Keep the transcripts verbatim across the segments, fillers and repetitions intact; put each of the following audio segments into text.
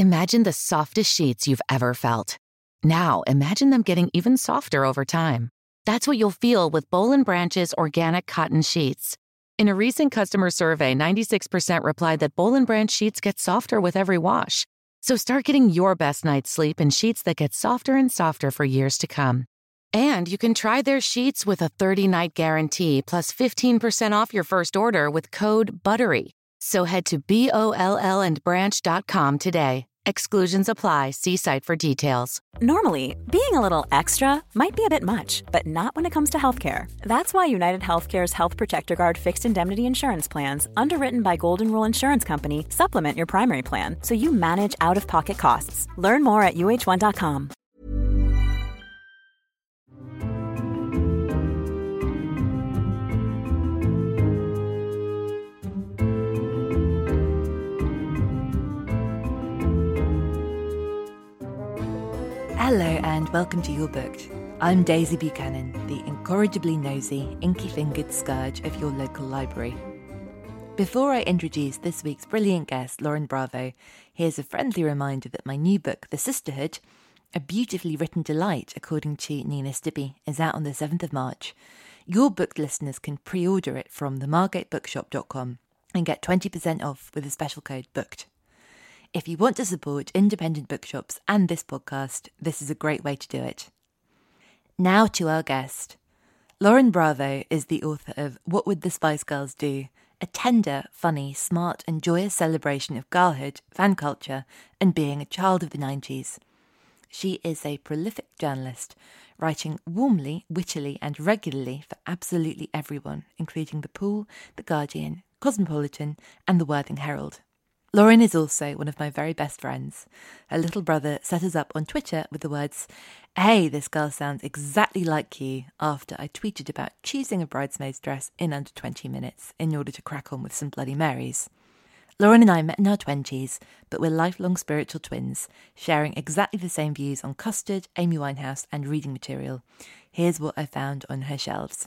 Imagine the softest sheets you've ever felt. Now, imagine them getting even softer over time. That's what you'll feel with Boll and Branch's organic cotton sheets. In a recent customer survey, ninety-six percent replied that Boll and Branch sheets get softer with every wash. So start getting your best night's sleep in sheets that get softer and softer for years to come. And you can try their sheets with a thirty-night guarantee plus fifteen percent off your first order with code BUTTERY. So head to B O L L and branch dot com today. Exclusions apply. See site for details. Normally, being a little extra might be a bit much, but not when it comes to healthcare. That's why United Healthcare's Health Protector Guard fixed indemnity insurance plans, underwritten by Golden Rule Insurance Company, supplement your primary plan so you manage out-of-pocket costs. Learn more at U H one dot com. Hello and welcome to You're Booked. I'm Daisy Buchanan, the incorrigibly nosy, inky-fingered scourge of your local library. Before I introduce this week's brilliant guest, Lauren Bravo, here's a friendly reminder that my new book, The Sisterhood, a beautifully written delight according to Nina Stibbe, is out on the seventh of March. Your Booked listeners can pre-order it from the margate bookshop dot com and get twenty percent off with the special code BOOKED. If you want to support independent bookshops and this podcast, this is a great way to do it. Now to our guest. Lauren Bravo is the author of What Would the Spice Girls Do?, a tender, funny, smart and joyous celebration of girlhood, fan culture and being a child of the nineties. She is a prolific journalist, writing warmly, wittily and regularly for absolutely everyone, including The Pool, The Guardian, Cosmopolitan and The Worthing Herald. Lauren is also one of my very best friends. Her little brother set us up on Twitter with the words, "Hey, this girl sounds exactly like you," after I tweeted about choosing a bridesmaid's dress in under twenty minutes in order to crack on with some Bloody Marys. Lauren and I met in our twenties, but we're lifelong spiritual twins, sharing exactly the same views on custard, Amy Winehouse and reading material. Here's what I found on her shelves.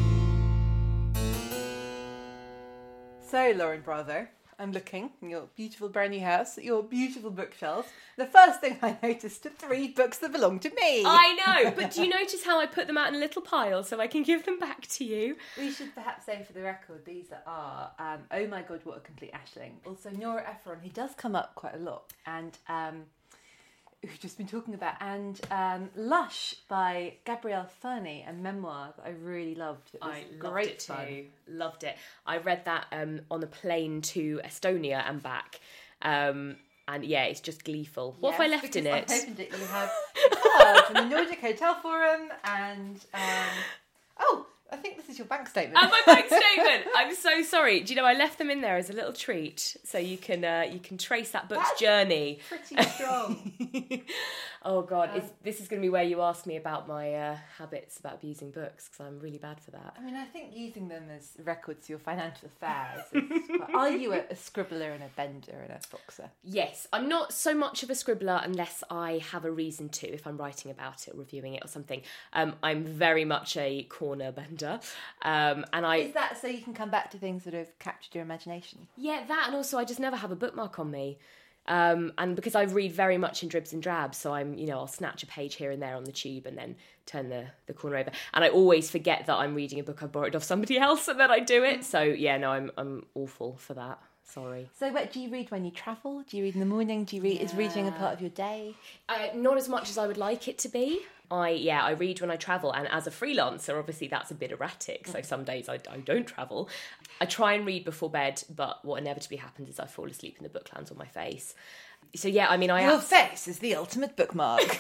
So, Lauren Bravo, I'm looking in your beautiful brand new house at your beautiful bookshelves. The first thing I noticed are three books that belong to me. I know, but do you notice how I put them out in a little pile so I can give them back to you? We should perhaps say for the record, these are um, Oh My God, What a Complete Ashling. Also Nora Ephron, who does come up quite a lot, and um, we've just been talking about, and um, Lush by Gabrielle Fernie, a memoir that I really loved. It was I loved great it fun. too. Loved it. I read that um, on a plane to Estonia and back. Um, and yeah, it's just gleeful. What Yes, have I left in it? I opened it. You have a card from the Nordic Hotel Forum and um, oh, I think this is your bank statement. And my bank statement. I'm so sorry. Do you know I left them in there as a little treat, so you can uh, you can trace that book's That's journey. Pretty strong. Oh God, Um, it's, this is going to be where you ask me about my uh, habits about abusing books, because I'm really bad for that. I mean, I think using them as records of your financial affairs is quite... Are you a, a scribbler and a bender and a boxer? Yes, I'm not so much of a scribbler unless I have a reason to, if I'm writing about it, reviewing it or something. Um, I'm very much a corner bender. Um, and I Is that so you can come back to things that have captured your imagination? Yeah, that, and also I just never have a bookmark on me. Um, and because I read very much in dribs and drabs, so I'm, you know, I'll snatch a page here and there on the tube and then turn the, the corner over. And I always forget that I'm reading a book I borrowed off somebody else and then I do it. So yeah, no, I'm I'm awful for that. Sorry. So what do you read when you travel? Do you read in the morning? Do you read, yeah. Is reading a part of your day? Uh, not as much as I would like it to be. I yeah, I read when I travel, and as a freelancer, obviously that's a bit erratic. So some days I, I don't travel. I try and read before bed, but what inevitably happens is I fall asleep and the book lands on my face. So yeah, I mean, I your abs- face is the ultimate bookmark.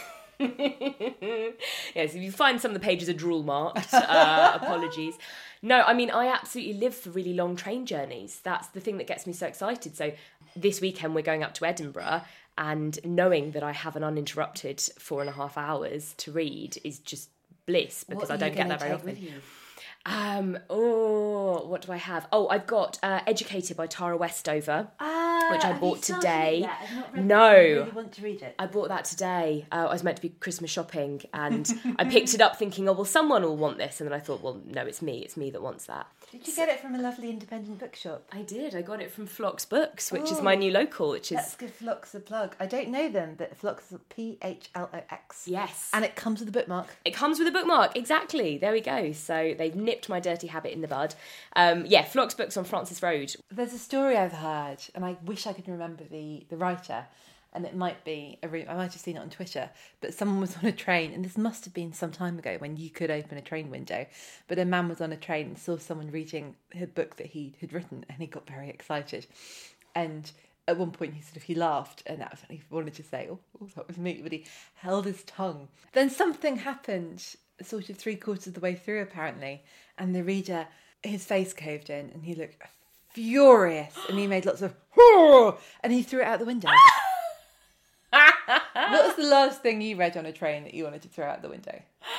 Yes, if you find some of the pages are drool marked, uh, apologies. No, I mean, I absolutely live for really long train journeys. That's the thing that gets me so excited. So this weekend we're going up to Edinburgh, and knowing that I have an uninterrupted four and a half hours to read is just bliss, because I don't get that very often. Um, oh, what do I have? Oh, I've got uh, Educated by Tara Westover, ah, which I bought today. I've not read no, it. I really want to read it. I bought that today. Uh, I was meant to be Christmas shopping, and I picked it up thinking, oh, well, someone will want this. And then I thought, well, no, it's me. It's me that wants that. Did you get it from a lovely independent bookshop? I did. I got it from Phlox Books, which Ooh. is my new local, which is... Let's give Phlox a plug. I don't know them, but Phlox is P H L O X. Yes. And it comes with a bookmark. It comes with a bookmark, exactly. There we go. So they've nipped my dirty habit in the bud. Um, yeah, Phlox Books on Francis Road. There's a story I've heard, and I wish I could remember the, the writer, and it might be, a re- I might have seen it on Twitter, but someone was on a train, and this must have been some time ago when you could open a train window, but a man was on a train and saw someone reading a book that he had written, and he got very excited. And at one point he sort of, he laughed, and that was what he wanted to say, oh, oh that was me, but he held his tongue. Then something happened, sort of three quarters of the way through apparently, and the reader, his face caved in, and he looked furious, and he made lots of, Hoo! And he threw it out the window. What was the last thing you read on a train that you wanted to throw out the window?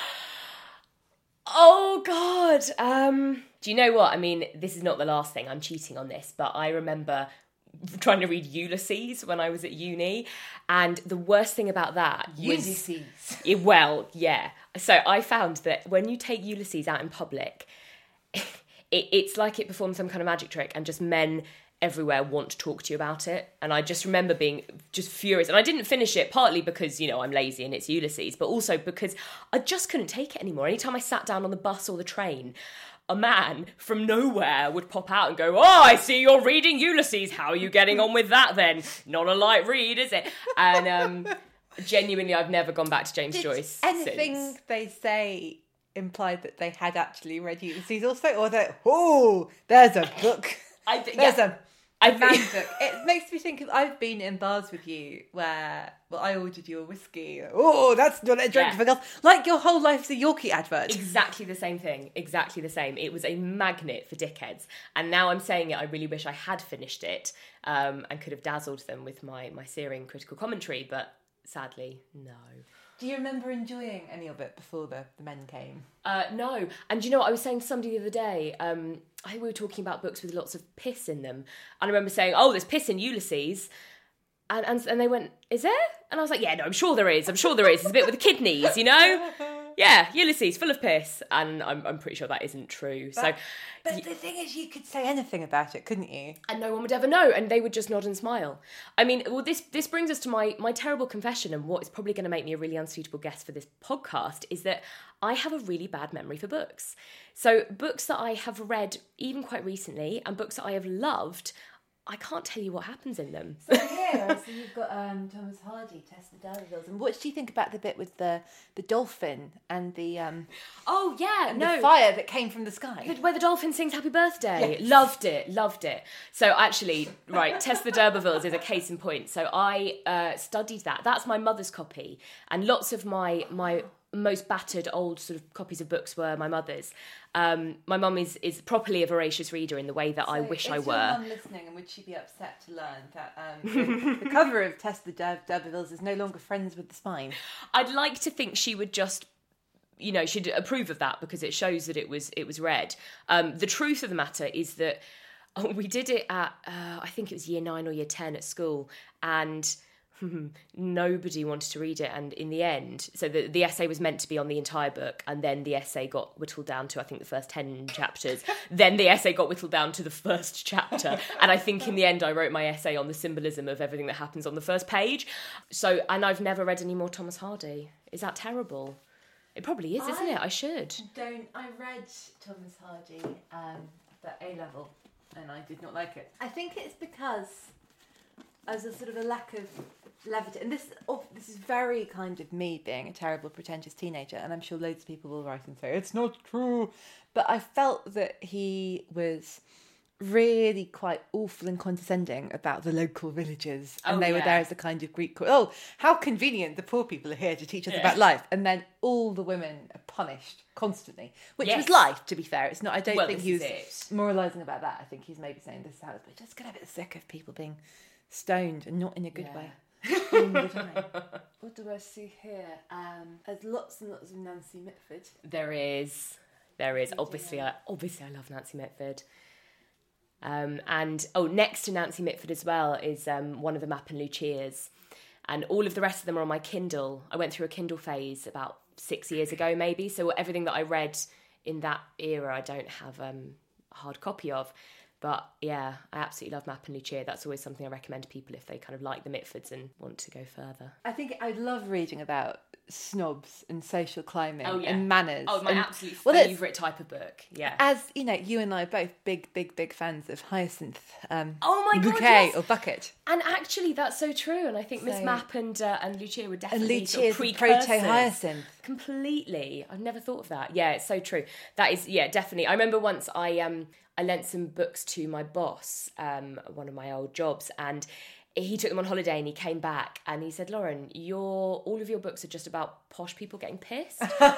Oh, God. Um, do you know what? I mean, this is not the last thing. I'm cheating on this. But I remember trying to read Ulysses when I was at uni. And the worst thing about that was... Ulysses. It, well, yeah. So I found that when you take Ulysses out in public, it, it's like it performs some kind of magic trick and just men... everywhere want to talk to you about it. And I just remember being just furious. And I didn't finish it, partly because, you know, I'm lazy and it's Ulysses, but also because I just couldn't take it anymore. Anytime I sat down on the bus or the train, a man from nowhere would pop out and go, oh, I see you're reading Ulysses. How are you getting on with that then? Not a light read, is it? And um, genuinely, I've never gone back to James Did Joyce anything since. they say implied that they had actually read Ulysses also? Or that, oh, there's a book. I th- There's yeah. a I man think- book. It makes me think of, I've been in bars with you where, well, I ordered you a whiskey. Oh, that's not a drink Yeah. for girls. Like your whole life's a Yorkie advert. Exactly the same thing. Exactly the same. It was a magnet for dickheads. And now I'm saying it, I really wish I had finished it um, and could have dazzled them with my, my searing critical commentary, but sadly, no. Do you remember enjoying any of it before the, the men came? Uh, no. And do you know what? I was saying to somebody the other day, um, I think we were talking about books with lots of piss in them. And I remember saying, oh, there's piss in Ulysses. And, and and they went, is there? And I was like, yeah, no, I'm sure there is. I'm sure there is. It's a bit with the kidneys, you know? Yeah, Ulysses, full of piss. And I'm I'm pretty sure that isn't true. But, so, but the thing is, you could say anything about it, couldn't you? and no one would ever know, and they would just nod and smile. I mean, well, this this brings us to my my terrible confession, and what is probably going to make me a really unsuitable guest for this podcast is that I have a really bad memory for books. So books that I have read even quite recently, and books that I have loved, I can't tell you what happens in them. So here, so you've got um, Thomas Hardy, Tess the D'Urbervilles. And what do you think about the bit with the, the dolphin and the um Oh yeah, and no. the fire that came from the sky? Where the dolphin sings Happy Birthday. Yes. Loved it, loved it. So actually, right, Tess the D'Urbervilles is a case in point. So I uh, studied that. That's my mother's copy. And lots of my my most battered old sort of copies of books were my mother's. Um, my mum is, is properly a voracious reader in the way that I wish I Is were. your mum listening, and would she be upset to learn that um, the, the cover of Tess the Dur- D'Urbervilles is no longer friends with the spine? I'd like to think she would just, you know, she'd approve of that because it shows that it was it was read. Um, the truth of the matter is that oh, we did it at, uh, I think it was year nine or year ten at school, and nobody wanted to read it. And in the end, so the, the essay was meant to be on the entire book, and then the essay got whittled down to, I think, the first ten chapters. Then the essay got whittled down to the first chapter. And I think in the end, I wrote my essay on the symbolism of everything that happens on the first page. So, and I've never read any more Thomas Hardy. Is that terrible? It probably is, isn't I it? I should. Don't I read Thomas Hardy um, at A level, and I did not like it. I think it's because as a sort of a lack of levity, and this oh, this is very kind of me being a terrible pretentious teenager, and I'm sure loads of people will write and say it's not true, but I felt that he was really quite awful and condescending about the local villagers, and Oh, they were yeah. there as a kind of Greek chorus. Oh, how convenient, the poor people are here to teach us Yeah. about life, and then all the women are punished constantly, which Yes. was life, to be fair. It's not, I don't Well, think this he was is it. moralising about that. I think he's maybe saying this is how it's, but just get a bit sick of people being stoned, and not in a good Yeah. way. All the time. What do I see here? Um, there's lots and lots of Nancy Mitford. There is. There is. You do Obviously, know. I, obviously, I love Nancy Mitford. Um, and, oh, next to Nancy Mitford as well is um, one of the Mapp and Lucias. And all of the rest of them are on my Kindle. I went through a Kindle phase about six years ago, maybe. So everything that I read in that era, I don't have... Um, a hard copy of. But yeah, I absolutely love Mapp and Lucia. That's always something I recommend to people if they kind of like the Mitfords and want to go further. I think I love reading about snobs and social climbing oh, yeah. and manners. Oh, my and, absolute well, favourite type of book. Yeah. As, you know, you and I are both big, big, big fans of Hyacinth um, oh my God, Bouquet yes. or Bucket. And actually, that's so true. And I think So, Miss Mapp and uh, and Lucia were definitely and sort of Lucia's precursors. proto-Hyacinth. Completely. I've never thought of that. Yeah, it's so true. That is, yeah, definitely. I remember once I um I lent some books to my boss, um, one of my old jobs, and he took them on holiday and he came back and he said, Lauren, your all of your books are just about posh people getting pissed.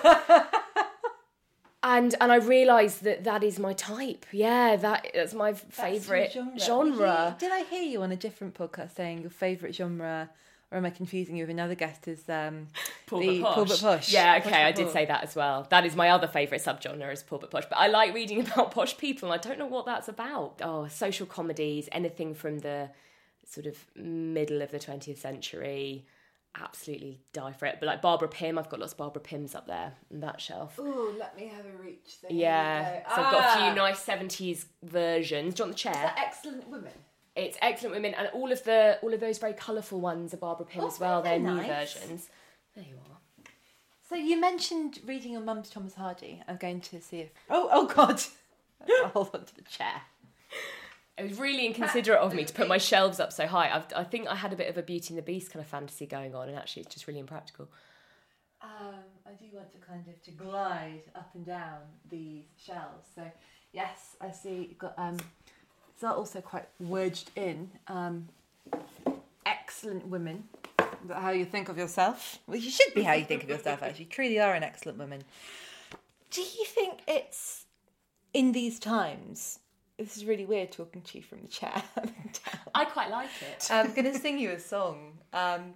and and I realised that that is my type. Yeah, that that's my favourite genre. genre. Did I hear you on a different podcast saying your favourite genre, or am I confusing you with another guest, is um, Poor the but posh. Poor but Posh? Yeah, Posh okay, I but did poor. say that as well. That is my other favourite subgenre, is Poor but Posh. But I like reading about posh people and I don't know what that's about. Oh, social comedies, anything from the sort of middle of the twentieth century, absolutely die for it. But like Barbara Pym, I've got lots of Barbara Pyms up there on that shelf. Ooh, let me have a reach. So Yeah, so ah. I've got a few nice seventies versions. Do you want the chair? Is that Excellent Women? It's Excellent Women, and all of the all of those very colourful ones are Barbara Pym Oh, as well. They're they're new nice. versions. There you are. So you mentioned reading your mum's Thomas Hardy. I'm going to see if... Oh, oh God. I'll hold on to the chair. It was really inconsiderate of me to put my shelves up so high. I've, I think I had a bit of a Beauty and the Beast kind of fantasy going on, and actually it's just really impractical. Um, I do want to kind of to glide up and down these shelves. So yes, I see you've got... Um, it's also quite wedged in. Um, excellent women. Is that how you think of yourself? Well, you should be how you think of yourself, actually. You truly are an excellent woman. Do you think it's, in these times... This is really weird talking to you from the chair. I quite like it. I'm going to sing you a song. Um,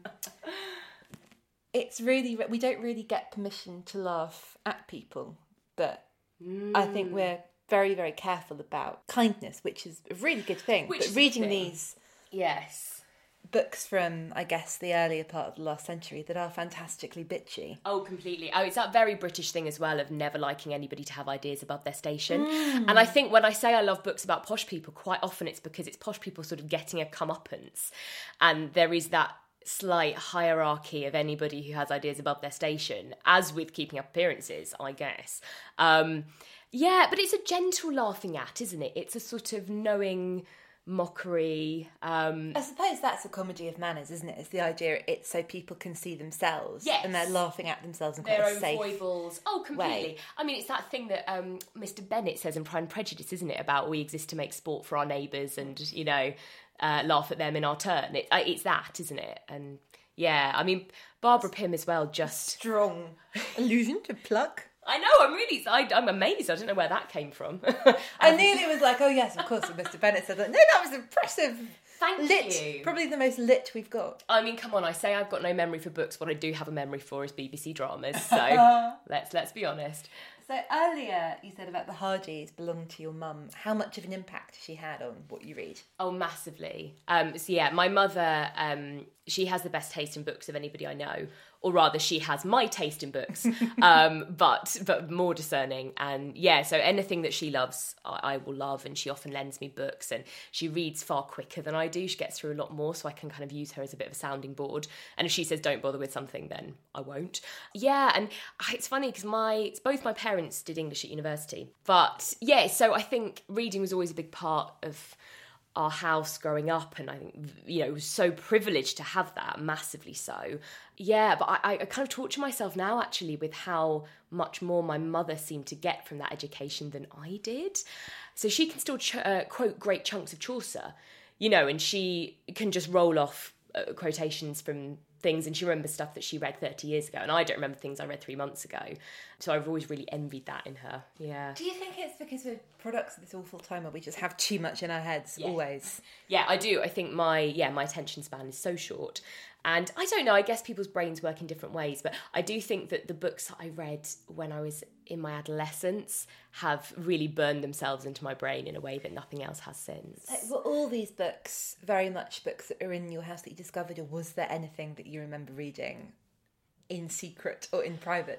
it's really... We don't really get permission to laugh at people, but mm. I think we're very, very careful about kindness, which is a really good thing. Which but is reading the thing. these Yes. books from, I guess, the earlier part of the last century that are fantastically bitchy. Oh, completely. Oh, it's that very British thing as well of never liking anybody to have ideas above their station. Mm. And I think when I say I love books about posh people, quite often it's because it's posh people sort of getting a comeuppance. And there is that slight hierarchy of anybody who has ideas above their station, as with Keeping Up Appearances, I guess. Um, yeah, but it's a gentle laughing at, isn't it? It's a sort of knowing... mockery. Um, I suppose that's a comedy of manners, isn't it? It's the idea it's so people can see themselves, yes. and they're laughing at themselves in quite their a own safe foibles. Oh, completely. way. I mean, it's that thing that um, Mister Bennett says in Pride and Prejudice, isn't it? About we exist to make sport for our neighbours and, you know, uh, laugh at them in our turn. It, uh, it's that, isn't it? And yeah, I mean, Barbara Pym as well, just... Strong allusion to pluck. I know, I'm really, I, I'm amazed. I don't know where that came from. I nearly was like, oh yes, of course, and Mister Bennett said that. No, that was impressive. Thank lit. you. Probably the most lit we've got. I mean, come on, I say I've got no memory for books. What I do have a memory for is B B C dramas. So let's let's be honest. So earlier you said about the Hardys belonging to your mum. How much of an impact has she had on what you read? Oh, massively. Um, so yeah, my mother, um, she has the best taste in books of anybody I know. Or rather, she has my taste in books, um, but but more discerning. And yeah, so anything that she loves, I, I will love. And she often lends me books, and she reads far quicker than I do. She gets through a lot more, so I can kind of use her as a bit of a sounding board. And if she says don't bother with something, then I won't. Yeah, and it's funny because my both my parents did English at university, but yeah, so I think reading was always a big part of our house growing up, and I think, you know, it was so privileged to have that, massively so. Yeah, but I, I kind of torture myself now, actually, with how much more my mother seemed to get from that education than I did. So she can still ch- uh, quote great chunks of Chaucer, you know, and she can just roll off uh, quotations from things, and she remembers stuff that she read thirty years ago, and I don't remember things I read three months ago. So I've always really envied that in her. Yeah. Do you think it's because we're products of this awful time where we just have too much in our heads, Yeah. always? Yeah, I do. I think my yeah my attention span is so short. And I don't know, I guess people's brains work in different ways, but I do think that the books that I read when I was in my adolescence have really burned themselves into my brain in a way that nothing else has since. Like, were all these books very much books that are in your house that you discovered, or was there anything that you remember reading in secret or in private?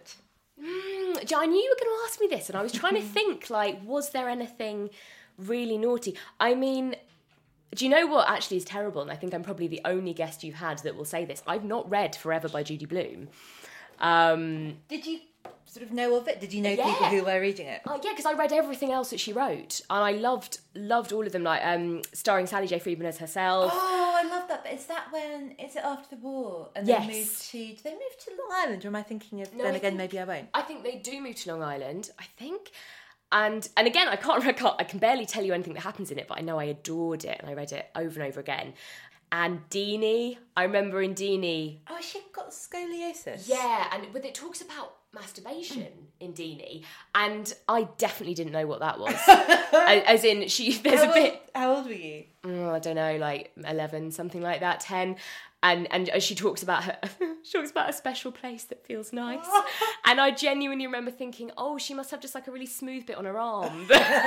Mm, I knew you were going to ask me this, and I was trying to think, like, was there anything really naughty? I mean, do you know what actually is terrible? And I think I'm probably the only guest you've had that will say this. I've not read Forever by Judy Blume. Um, Did you sort of know of it? Did you know yeah. people who were reading it? Oh, yeah, because I read everything else that she wrote, and I loved loved all of them, like um, starring Sally J. Friedman as herself. Oh, I love that. But is that when, is it after the war? And Yes. they moved to, do they move to Long Island? Or am I thinking of, No, then I again, think- maybe I won't. I think they do move to Long Island, I think. And and again, I can't, I can't, I can barely tell you anything that happens in it, but I know I adored it, and I read it over and over again. And Deanie, I remember in Deanie... Oh, she got scoliosis? Yeah, and but it talks about masturbation in Deanie, and I definitely didn't know what that was. As in, she there's How a bit... old, how old were you? Oh, I don't know, like eleven, something like that, ten. And and she talks about her, she talks about a special place that feels nice. And I genuinely remember thinking, oh, she must have just like a really smooth bit on her arm.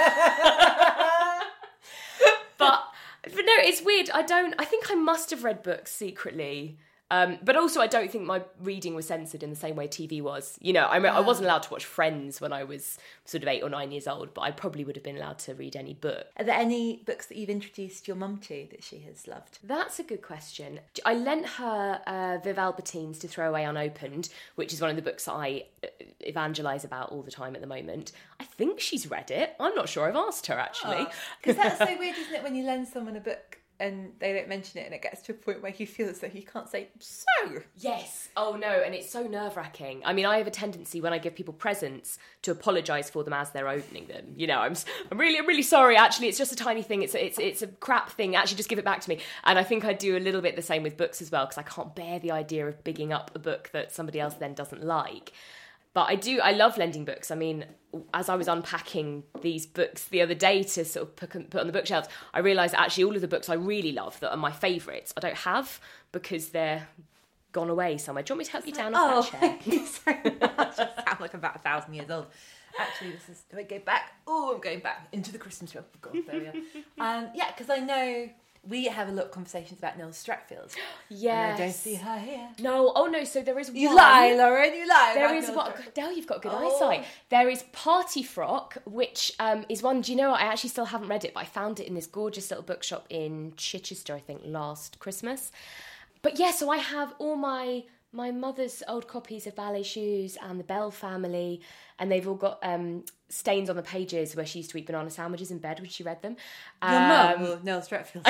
but but no, it's weird. I don't. I think I must have read books secretly. Um, but also, I don't think my reading was censored in the same way T V was. You know, I, I wasn't allowed to watch Friends when I was sort of eight or nine years old, but I probably would have been allowed to read any book. Are there any books that you've introduced your mum to that she has loved? That's a good question. I lent her uh, Viv Albertine's To Throw Away Unopened, which is one of the books that I evangelise about all the time at the moment. I think she's read it. I'm not sure. I've asked her, actually. Because that's so weird, isn't it, when you lend someone a book and they don't mention it and it gets to a point where you feel as though you can't say, so... Yes. Oh, no, and it's so nerve-wracking. I mean, I have a tendency when I give people presents to apologise for them as they're opening them. You know, I'm I'm really I'm really sorry, actually, it's just a tiny thing. It's a, it's, it's a crap thing. Actually, just give it back to me. And I think I do a little bit the same with books as well, because I can't bear the idea of bigging up a book that somebody else then doesn't like. But I do, I love lending books. I mean, as I was unpacking these books the other day to sort of put, put on the bookshelves, I realised actually all of the books I really love that are my favourites, I don't have because they're gone away somewhere. Do you want me to help you down off that chair? Thank you so much. I sound like I'm about a thousand years old. Actually, this is, do I go back? Oh, I'm going back into the Christmas film. Oh, God, there we are. Um, yeah, because I know... We have a lot of conversations about Nell Stratfield. Yes. And I don't see her here. No, oh no, so there is You one. lie, Lauren, you lie. There about is Nell what, Stratfield. Dale, you've got good Oh. eyesight. There is Party Frock, which um, is one, do you know what, I actually still haven't read it, but I found it in this gorgeous little bookshop in Chichester, I think, last Christmas. But yeah, so I have all my... my mother's old copies of Ballet Shoes and the Bell Family, and they've all got um, stains on the pages where she used to eat banana sandwiches in bed when she read them. Your Um, mum or Nell Stratfield?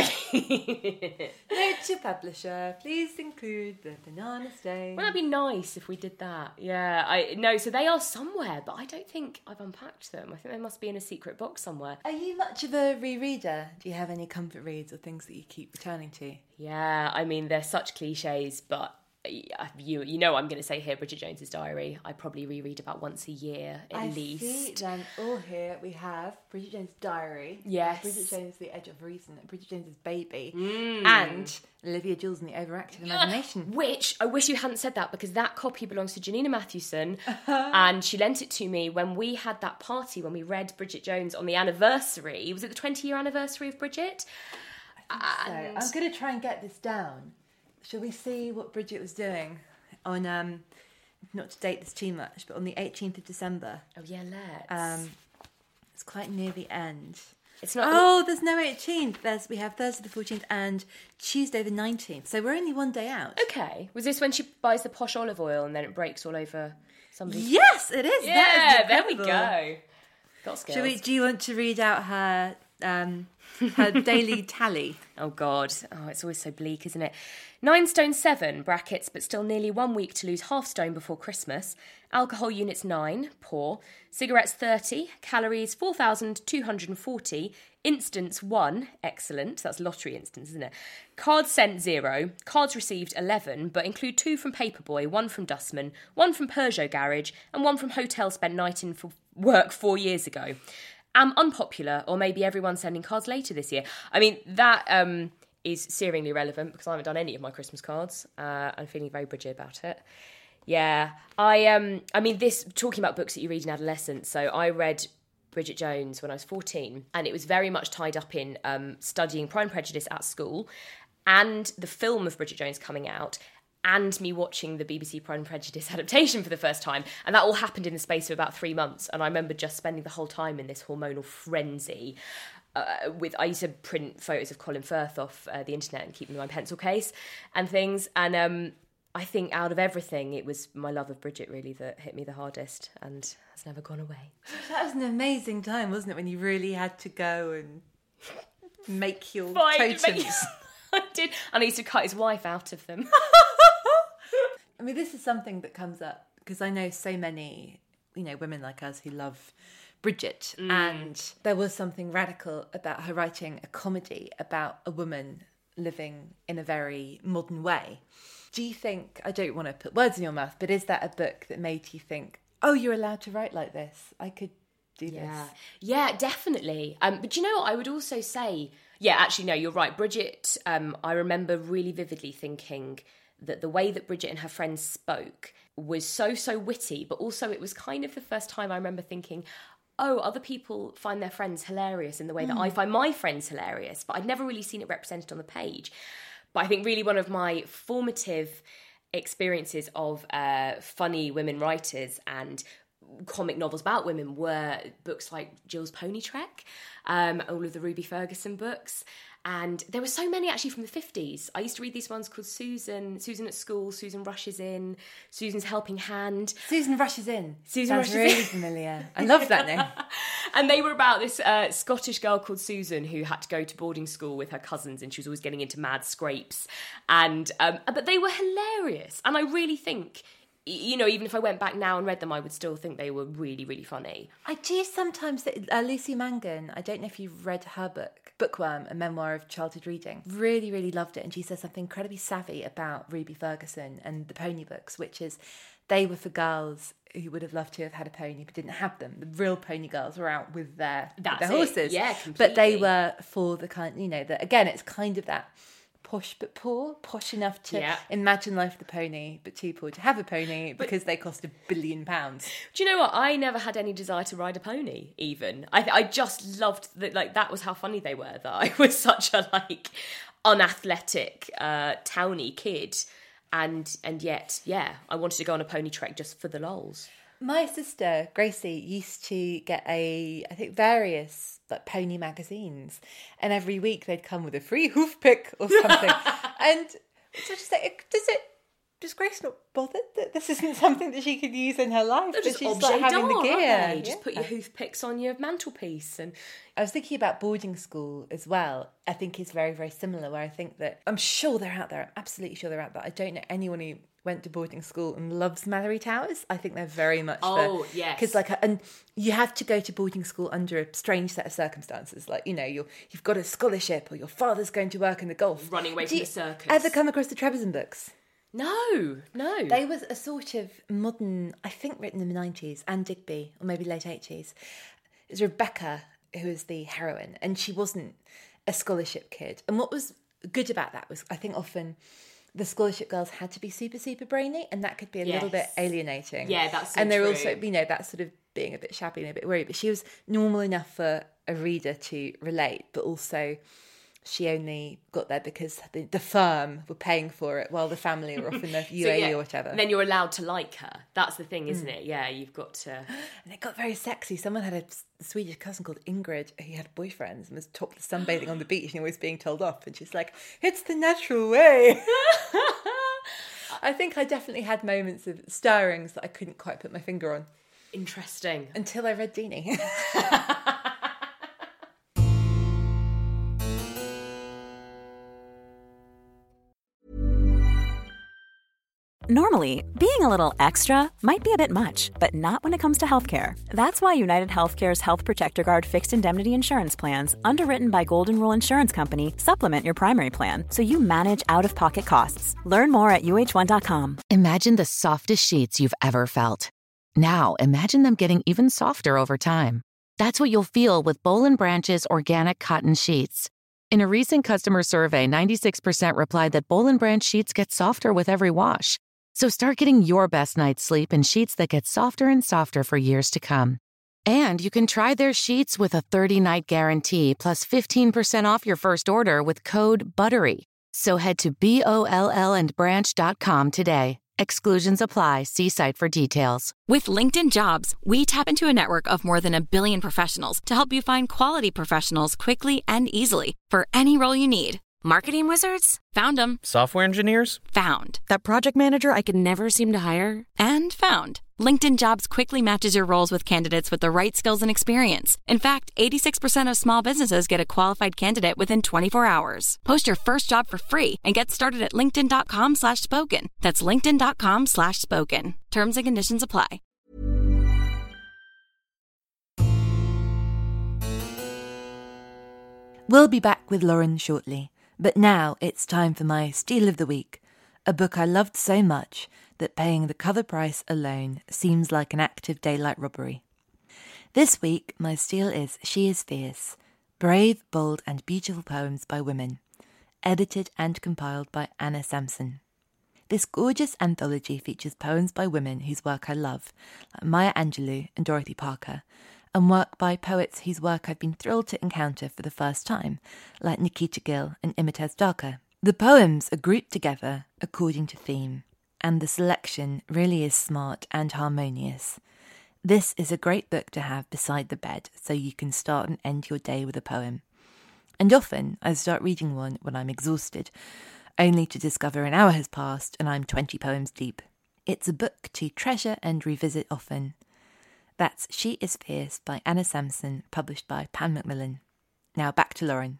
Note to publisher, please include the banana stain. Wouldn't that be nice if we did that? Yeah, I no. So they are somewhere, but I don't think I've unpacked them. I think they must be in a secret box somewhere. Are you much of a rereader? Do you have any comfort reads or things that you keep returning to? Yeah, I mean they're such cliches, but you you know I'm going to say here Bridget Jones's Diary. I probably reread about once a year at I least. see then all here we have Bridget Jones' Diary, Yes. Bridget Jones' The Edge of Reason, Bridget Jones' Baby, Mm. and Olivia Jules and the Overactive Imagination. Which, I wish you hadn't said that, because that copy belongs to Janina Matthewson, and she lent it to me when we had that party, when we read Bridget Jones on the anniversary. Was it the twenty-year anniversary of Bridget? So I'm going to try and get this down. Shall we see what Bridget was doing on, um, not to date this too much, but on the eighteenth of December. Oh, yeah, let's. Um, it's quite near the end. it's not... Oh, there's no eighteenth. There's we have Thursday the fourteenth and Tuesday the nineteenth. So we're only one day out. Okay. Was this when she buys the posh olive oil and then it breaks all over somebody's... Yes, it is. Yeah, That is there we incredible. go. Got skills. Shall we, do you want to read out her um, her daily tally? Oh, God. Oh, it's always so bleak, isn't it? Nine stone seven, brackets, but still nearly one week to lose half stone before Christmas. Alcohol units nine, poor. Cigarettes thirty. Calories four thousand two hundred forty. Instants one, excellent. That's lottery instants, isn't it? Cards sent zero. Cards received eleven, but include two from Paperboy, one from Dustman, one from Peugeot Garage, and one from Hotel Spent Night in for work four years ago. Am unpopular, or maybe everyone's sending cards later this year. I mean, that um, is searingly relevant because I haven't done any of my Christmas cards. Uh, I'm feeling very Bridget about it. Yeah, I um, I mean, this, talking about books that you read in adolescence, so I read Bridget Jones when I was fourteen, and it was very much tied up in um, studying Pride and Prejudice at school and the film of Bridget Jones coming out. and me watching the B B C Pride and Prejudice adaptation for the first time. And that all happened in the space of about three months. And I remember just spending the whole time in this hormonal frenzy. Uh, with I used to print photos of Colin Firth off uh, the internet and keep them in my pencil case and things. And um, I think out of everything, it was my love of Bridget really that hit me the hardest and has never gone away. That was an amazing time, wasn't it, when you really had to go and make your Fight, totems. make- I did. And I used to cut his wife out of them. I mean, this is something that comes up because I know so many, you know, women like us who love Bridget. Mm. And there was something radical about her writing a comedy about a woman living in a very modern way. Do you think, I don't want to put words in your mouth, but is that a book that made you think, oh, you're allowed to write like this? I could do yeah. this. Yeah, definitely. Um, but you know what? I would also say, yeah, actually, no, you're right. Bridget, um, I remember really vividly thinking that the way that Bridget and her friends spoke was so, so witty, but also it was kind of the first time I remember thinking, oh, other people find their friends hilarious in the way that mm. I find my friends hilarious, but I'd never really seen it represented on the page. But I think really one of my formative experiences of uh, funny women writers and comic novels about women were books like Jill's Pony Trek, um, all of the Ruby Ferguson books. And there were so many actually from the fifties. I used to read these ones called Susan, Susan at School, Susan Rushes In, Susan's Helping Hand. Susan Rushes In. Susan Sounds Rushes really In. familiar. I love that name. And they were about this uh, Scottish girl called Susan who had to go to boarding school with her cousins and she was always getting into mad scrapes. And um, but they were hilarious. And I really think, you know, even if I went back now and read them, I would still think they were really, really funny. I do sometimes. Uh, Lucy Mangan, I don't know if you've read her book, Bookworm, a memoir of childhood reading. Really, really loved it. And she says something incredibly savvy about Ruby Ferguson and the pony books, which is they were for girls who would have loved to have had a pony but didn't have them. The real pony girls were out with their, with their horses. Yeah, completely. But they were for the kind, you know, that again, it's kind of that posh but poor, posh enough to yeah. imagine life with a pony, but too poor to have a pony but, because they cost a billion pounds. Do you know what? I never had any desire to ride a pony, even. I I just loved that, like, that was how funny they were, that I was such a, like, unathletic, uh, towny kid. And, and yet, yeah, I wanted to go on a pony trek just for the lols. My sister, Gracie, used to get a, I think, various like pony magazines. And every week they'd come with a free hoof pick or something. And so just like, does it, does Grace not bother that this isn't something that she could use in her life? They're just she's objet like having d'art, the gear. aren't they? Just yeah. put your hoof picks on your mantelpiece. And I was thinking about boarding school as well. I think it's very, very similar, where I think that, I'm sure they're out there. I'm absolutely sure they're out there. I don't know anyone who went to boarding school and loves Mallory Towers. I think they're very much oh the, yes because like and you have to go to boarding school under a strange set of circumstances, like, you know, you're you've got a scholarship or your father's going to work in the golf, running away Do from you the circus. Ever come across the Trebizond books? No, no. They was a sort of modern, I think written in the nineties, Anne Digby, or maybe late eighties. It's Rebecca who is the heroine, and she wasn't a scholarship kid. And what was good about that was, I think often the scholarship girls had to be super, super brainy, and that could be a yes. little bit alienating. Yeah, that's so And they're true. also, you know, that sort of being a bit shabby and a bit worried. But she was normal enough for a reader to relate, but also she only got there because the, the firm were paying for it while the family were off in the U A E so, yeah, or whatever. And then you're allowed to like her. That's the thing, isn't mm. it? Yeah, you've got to... And it got very sexy. Someone had a Swedish cousin called Ingrid who had boyfriends and was topless sunbathing on the beach and always being told off. And she's like, it's the natural way. I think I definitely had moments of stirrings that I couldn't quite put my finger on. Interesting. Until I read Deanie. Normally, being a little extra might be a bit much, but not when it comes to healthcare. That's why United Healthcare's Health Protector Guard fixed indemnity insurance plans, underwritten by Golden Rule Insurance Company, supplement your primary plan so you manage out-of-pocket costs. Learn more at U H one dot com. Imagine the softest sheets you've ever felt. Now, imagine them getting even softer over time. That's what you'll feel with Boll and Branch's organic cotton sheets. In a recent customer survey, ninety-six percent replied that Boll and Branch sheets get softer with every wash. So start getting your best night's sleep in sheets that get softer and softer for years to come. And you can try their sheets with a thirty-night guarantee plus fifteen percent off your first order with code BUTTERY. So head to B O L L and branch dot com today. Exclusions apply. See site for details. With LinkedIn Jobs, we tap into a network of more than a billion professionals to help you find quality professionals quickly and easily for any role you need. Marketing wizards? Found them. Software engineers? Found. That project manager I could never seem to hire? And found. LinkedIn Jobs quickly matches your roles with candidates with the right skills and experience. In fact, eighty-six percent of small businesses get a qualified candidate within twenty-four hours. Post your first job for free and get started at linkedin.com slash spoken. That's linkedin.com slash spoken. Terms and conditions apply. We'll be back with Lauren shortly, but now it's time for my Steal of the Week, a book I loved so much that paying the cover price alone seems like an act of daylight robbery. This week, my steal is She is Fierce, brave, bold and beautiful poems by women, edited and compiled by Anna Sampson. This gorgeous anthology features poems by women whose work I love, like Maya Angelou and Dorothy Parker, and work by poets whose work I've been thrilled to encounter for the first time, like Nikita Gill and Imtiaz Darka. The poems are grouped together according to theme, and the selection really is smart and harmonious. This is a great book to have beside the bed so you can start and end your day with a poem. And often I start reading one when I'm exhausted, only to discover an hour has passed and I'm twenty poems deep. It's a book to treasure and revisit often. That's She is Fierce by Anna Sampson, published by Pan Macmillan. Now back to Lauren.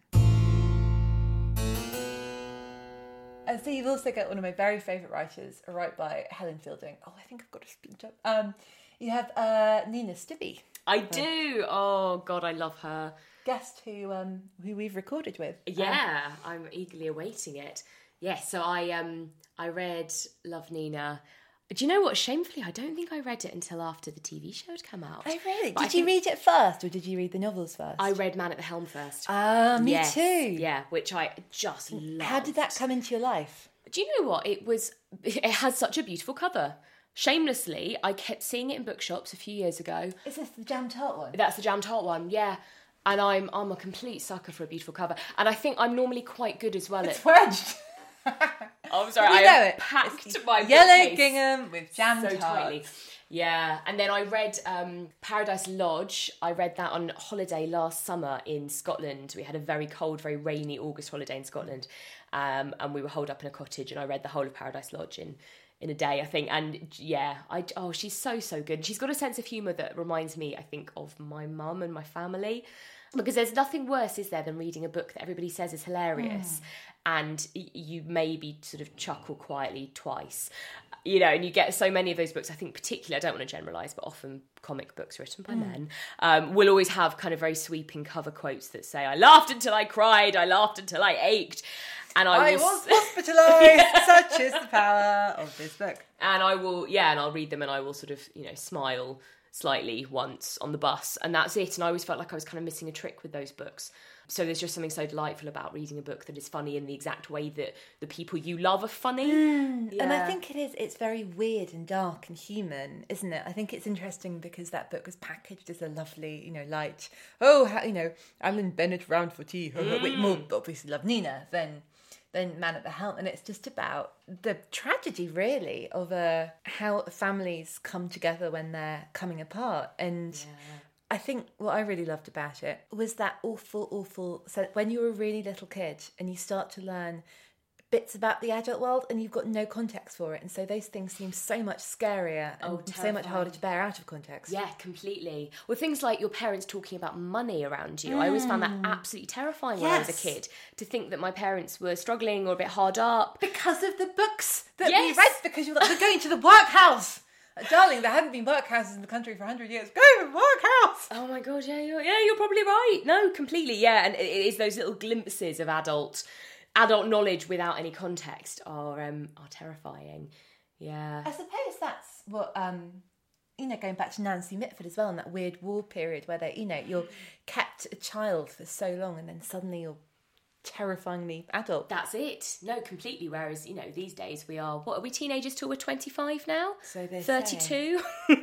And so you've also got one of my very favourite writers, a write by Helen Fielding. Oh, I think I've got a splint up. Um, you have uh, Nina Stibbe. I do. Oh, God, I love her. Guest who um, who we've recorded with. Yeah, um, I'm eagerly awaiting it. Yes, yeah, so I um I read Love Nina. Do you know what? Shamefully, I don't think I read it until after the T V show had come out. Oh, really? But did I you read it first, or did you read the novels first? I read Man at the Helm first. Ah, uh, me yes. too. Yeah, which I just loved. How did that come into your life? Do you know what? It was. It has such a beautiful cover. Shamelessly, I kept seeing it in bookshops a few years ago. Is this the Jam Tart one? That's the Jam Tart one, yeah. And I'm I'm a complete sucker for a beautiful cover. And I think I'm normally quite good as well it's at... wedged. Oh, I'm sorry, you I know it. packed it's my yellow bookcase gingham with jam so tarts. tightly. Yeah, and then I read um, Paradise Lodge. I read that on holiday last summer in Scotland. We had a very cold, very rainy August holiday in Scotland, um, and we were holed up in a cottage, and I read the whole of Paradise Lodge in, in a day, I think. And yeah, I oh, she's so, so good. She's got a sense of humour that reminds me, I think, of my mum and my family. Because there's nothing worse, is there, than reading a book that everybody says is hilarious, mm. and you maybe sort of chuckle quietly twice, you know, and you get so many of those books. I think particularly, I don't want to generalise, but often comic books written by mm. men um, will always have kind of very sweeping cover quotes that say, I laughed until I cried, I laughed until I ached. And I, I will... was hospitalised. yeah. Such is the power of this book. And I will, yeah, and I'll read them and I will sort of, you know, smile slightly once on the bus, and that's it. And I always felt like I was kind of missing a trick with those books. So there's just something so delightful about reading a book that is funny in the exact way that the people you love are funny. Mm, yeah. And I think it is, it's very weird and dark and human, isn't it? I think it's interesting because that book was packaged as a lovely, you know, light, oh, how, you know, Alan Bennett round for tea, mm. which more obviously Love Nina than... than Man at the Helm, and it's just about the tragedy, really, of uh, how families come together when they're coming apart. And yeah. I think what I really loved about it was that awful, awful... So when you're a really little kid and you start to learn bits about the adult world and you've got no context for it, and so those things seem so much scarier and oh, so much harder to bear out of context. Yeah, completely. Well, things like your parents talking about money around you, mm. I always found that absolutely terrifying when yes. I was a kid, to think that my parents were struggling or a bit hard up. Because of the books that yes. we read, because you're like, we're going to the workhouse. Darling, there hadn't been workhouses in the country for a hundred years. Go to the workhouse! Oh my God, yeah, you're, yeah, you're probably right. No, completely, yeah. And it is those little glimpses of adult... adult knowledge without any context are um, are terrifying. Yeah. I suppose that's what, um, you know, going back to Nancy Mitford as well, in that weird war period where they, you know, you're kept a child for so long and then suddenly you're terrifyingly adult. That's it. No, completely. Whereas, you know, these days we are, what are we, teenagers till we're twenty-five now? So they're thirty-two?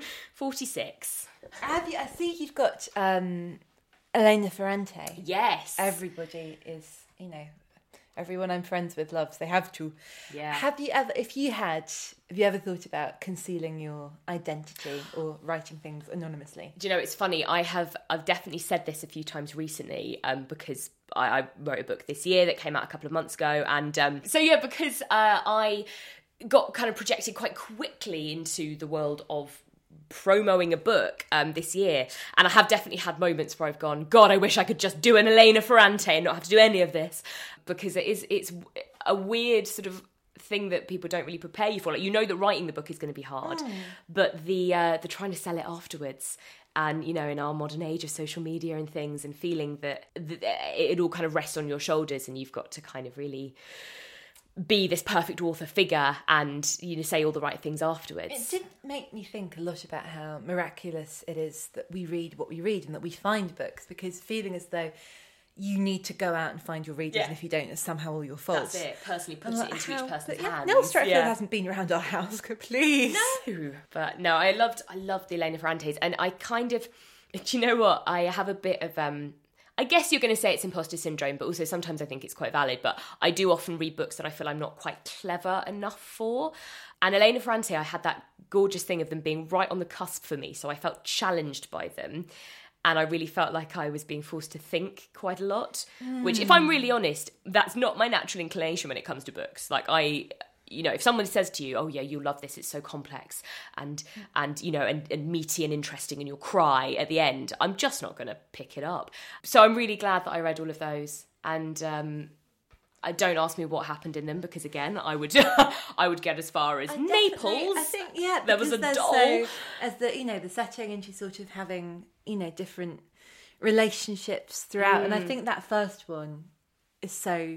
forty-six. Have you, I see you've got um, Elena Ferrante. Yes. Everybody is, you know... everyone I'm friends with loves. They have to. Yeah. Have you ever, if you had, have you ever thought about concealing your identity or writing things anonymously? Do you know, it's funny, I have, I've definitely said this a few times recently, um, because I, I wrote a book this year that came out a couple of months ago. And um, so, yeah, because uh, I got kind of projected quite quickly into the world of promoting a book um, this year, and I have definitely had moments where I've gone, God, I wish I could just do an Elena Ferrante and not have to do any of this, because it is it's a weird sort of thing that people don't really prepare you for. Like, you know that writing the book is going to be hard, mm. but the uh, the trying to sell it afterwards, and you know, in our modern age of social media and things, and feeling that, that it all kind of rests on your shoulders, and you've got to kind of really be this perfect author figure and, you know, say all the right things afterwards. It did make me think a lot about how miraculous it is that we read what we read and that we find books, because feeling as though you need to go out and find your readers, yeah. and if you don't, it's somehow all your fault. That's it. Personally put like, it into how, each person's yeah, hands. Nell Stretchfield yeah. hasn't been around our house, please. No. But no, I loved I loved the Elena Ferrantes, and I kind of, do you know what? I have a bit of um I guess you're going to say it's imposter syndrome, but also sometimes I think it's quite valid. But I do often read books that I feel I'm not quite clever enough for. And Elena Ferrante, I had that gorgeous thing of them being right on the cusp for me. So I felt challenged by them. And I really felt like I was being forced to think quite a lot, mm. which, if I'm really honest, that's not my natural inclination when it comes to books. Like, I... You know, if someone says to you, oh, yeah, you'll love this, it's so complex and, and you know, and, and meaty and interesting and you'll cry at the end, I'm just not going to pick it up. So I'm really glad that I read all of those. And um, I don't ask me what happened in them, because, again, I would I would get as far as I Naples. I think, yeah, there was a doll. So, as the, you know, the setting, and she's sort of having, you know, different relationships throughout. Mm. And I think that first one is so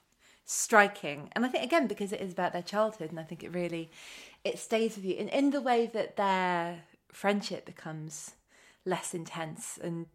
striking, and I think, again, because it is about their childhood, and I think it really it stays with you, and in the way that their friendship becomes less intense and,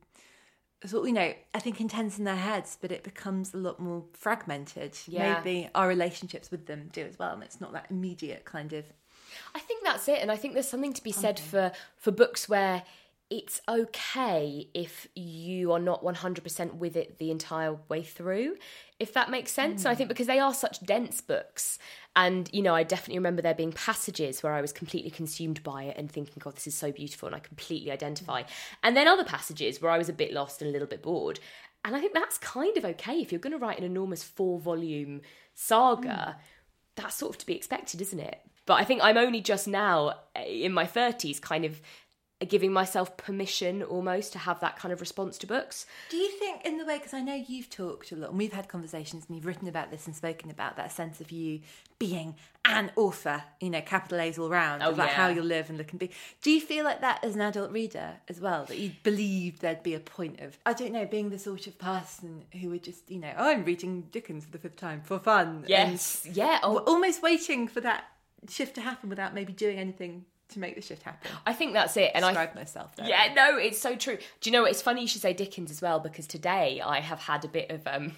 so, you know, I think intense in their heads, but it becomes a lot more fragmented. Yeah. Maybe our relationships with them do as well, and it's not that immediate kind of. I think that's it, and I think there's something to be said okay. for for books where it's okay if you are not one hundred percent with it the entire way through, if that makes sense. Mm. And I think because they are such dense books, and, you know, I definitely remember there being passages where I was completely consumed by it and thinking, God, this is so beautiful, and I completely identify. Mm. And then other passages where I was a bit lost and a little bit bored. And I think that's kind of okay. If you're going to write an enormous four-volume saga, mm. that's sort of to be expected, isn't it? But I think I'm only just now, in my thirties, kind of giving myself permission almost to have that kind of response to books. Do you think, in the way, because I know you've talked a lot and we've had conversations and you've written about this and spoken about that sense of you being an author, you know, capital A's all round, oh, of like yeah. how you'll live and look and be. Do you feel like that as an adult reader as well, that you believed there'd be a point of, I don't know, being the sort of person who would just, you know, oh, I'm reading Dickens for the fifth time for fun. Yes, and yeah. Oh. Almost waiting for that shift to happen without maybe doing anything to make the shift happen. I think that's it. And Describe I myself there. Yeah, no, it's so true. Do you know what? It's funny you should say Dickens as well, because today I have had a bit of um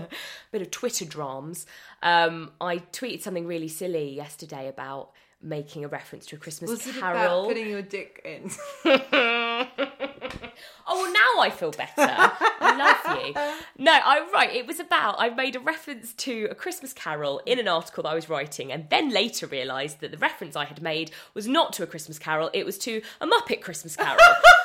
bit of Twitter dramas. Um, I tweeted something really silly yesterday about making a reference to A Christmas Was it Carol. about putting your dick in? Oh, well, now I feel better. I love you. No, I'm right. It was about, I made a reference to A Christmas Carol in an article that I was writing, and then later realised that the reference I had made was not to A Christmas Carol, it was to A Muppet Christmas Carol.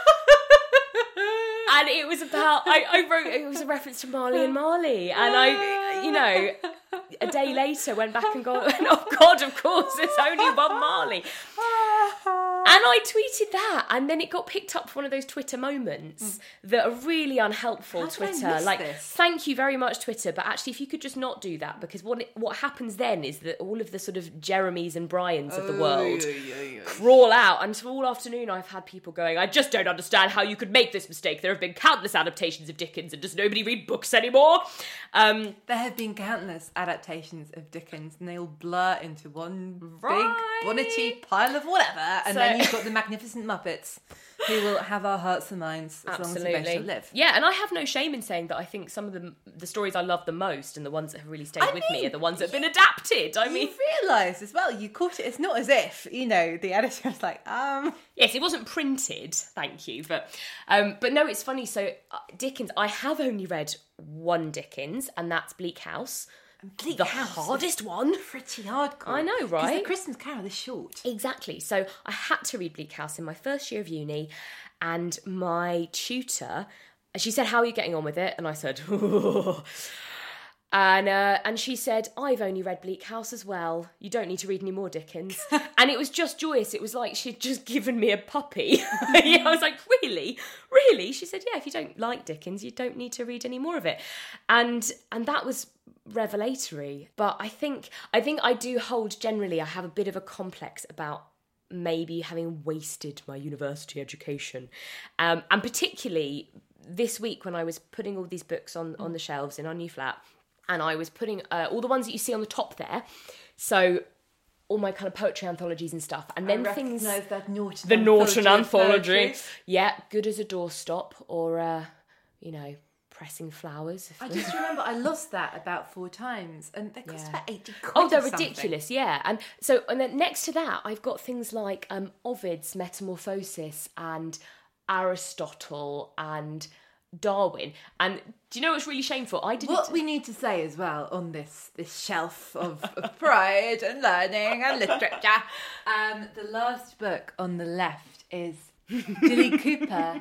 And it was about, I, I wrote, it was a reference to Marley and Marley. And I, you know, a day later went back and got, oh God, of course, there's only one Marley. And I tweeted that, and then it got picked up for one of those Twitter moments mm. that are really unhelpful. How did Twitter, I miss like, this? Thank you very much, Twitter, but actually, if you could just not do that, because what it, what happens then is that all of the sort of Jeremys and Bryans of the world oh, yeah, yeah, yeah. crawl out, and so all afternoon I've had people going, I just don't understand how you could make this mistake. There have been countless adaptations of Dickens, and does nobody read books anymore? Um, there have been countless adaptations of Dickens, and they all blur into one right. big bonnety pile of whatever, and So- then you've got the magnificent Muppets who will have our hearts and minds as Absolutely. long as they shall live. Yeah, and I have no shame in saying that I think some of the the stories I love the most and the ones that have really stayed I with mean, me are the ones that have been adapted. I mean, You realise as well, you caught it, it's not as if, you know, the editor was like, um... yes, it wasn't printed, thank you, but um, but no, it's funny. So uh, Dickens, I have only read one Dickens, and that's Bleak House, Bleak the House is hardest one. Pretty hardcore. I know, Because right? the Christmas Carol is short. Exactly. So I had to read Bleak House in my first year of uni, and my tutor, she said, "How are you getting on with it?" And I said, "Oh." And uh, and she said, "I've only read Bleak House as well. You don't need to read any more Dickens." And it was just joyous. It was like she'd just given me a puppy. Yeah, I was like, "Really? Really?" She said, "Yeah, if you don't like Dickens, you don't need to read any more of it." And and that was revelatory. But I think I think I do hold generally, I have a bit of a complex about maybe having wasted my university education. Um, and particularly this week when I was putting all these books on, on the shelves in our new flat, and I was putting uh, all the ones that you see on the top there. So all my kind of poetry anthologies and stuff. And then I things... that Norton The Norton anthology. anthology. Yeah, Good as a Doorstop, or, uh, you know, Pressing Flowers. I just remember I lost that about four times, and they cost Yeah. about eighty quid. Oh, they're or something. ridiculous, yeah. And so, and then next to that, I've got things like um, Ovid's Metamorphosis and Aristotle and Darwin. And do you know what's really shameful? I didn't. What we need to say as well on this this shelf of, of pride and learning and literature. Um, the last book on the left is Julie Cooper.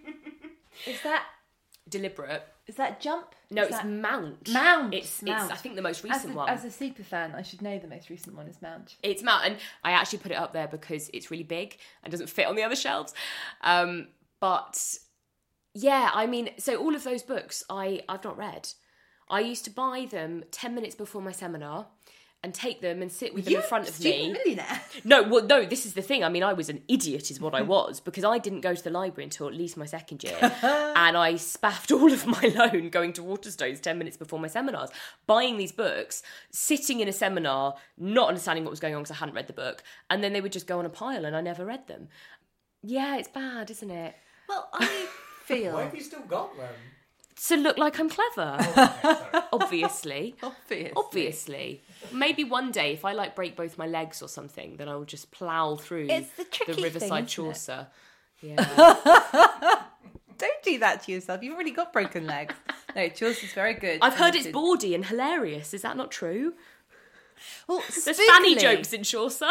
Is that Deliberate. is that Jump? No, Is it's that... Mount. Mount. It's, Mount. it's I think the most As recent a, one. as a super fan, I should know the most recent one is Mount. It's Mount, and I actually put it up there because it's really big and doesn't fit on the other shelves. Um, but yeah, I mean, so all of those books I, I've not read. I used to buy them ten minutes before my seminar and take them and sit with them You in front of student me. millionaire. No, well, no, this is the thing. I mean, I was an idiot is what I was, because I didn't go to the library until at least my second year. And I spaffed all of my loan going to Waterstones ten minutes before my seminars, buying these books, sitting in a seminar, not understanding what was going on because I hadn't read the book. And then they would just go on a pile and I never read them. Yeah, it's bad, isn't it? Well, I feel Why have you still got them? To look like I'm clever. Obviously. obvious. Obviously. Maybe one day, if I like break both my legs or something, then I will just plough through It's the tricky thing, Riverside isn't it? Chaucer. Yeah. Don't do that to yourself. You've already got broken legs. No, Chaucer's very good. I've heard it's Limited. bawdy and hilarious. Is that not true? Well, There's fanny spookily, jokes in Chaucer.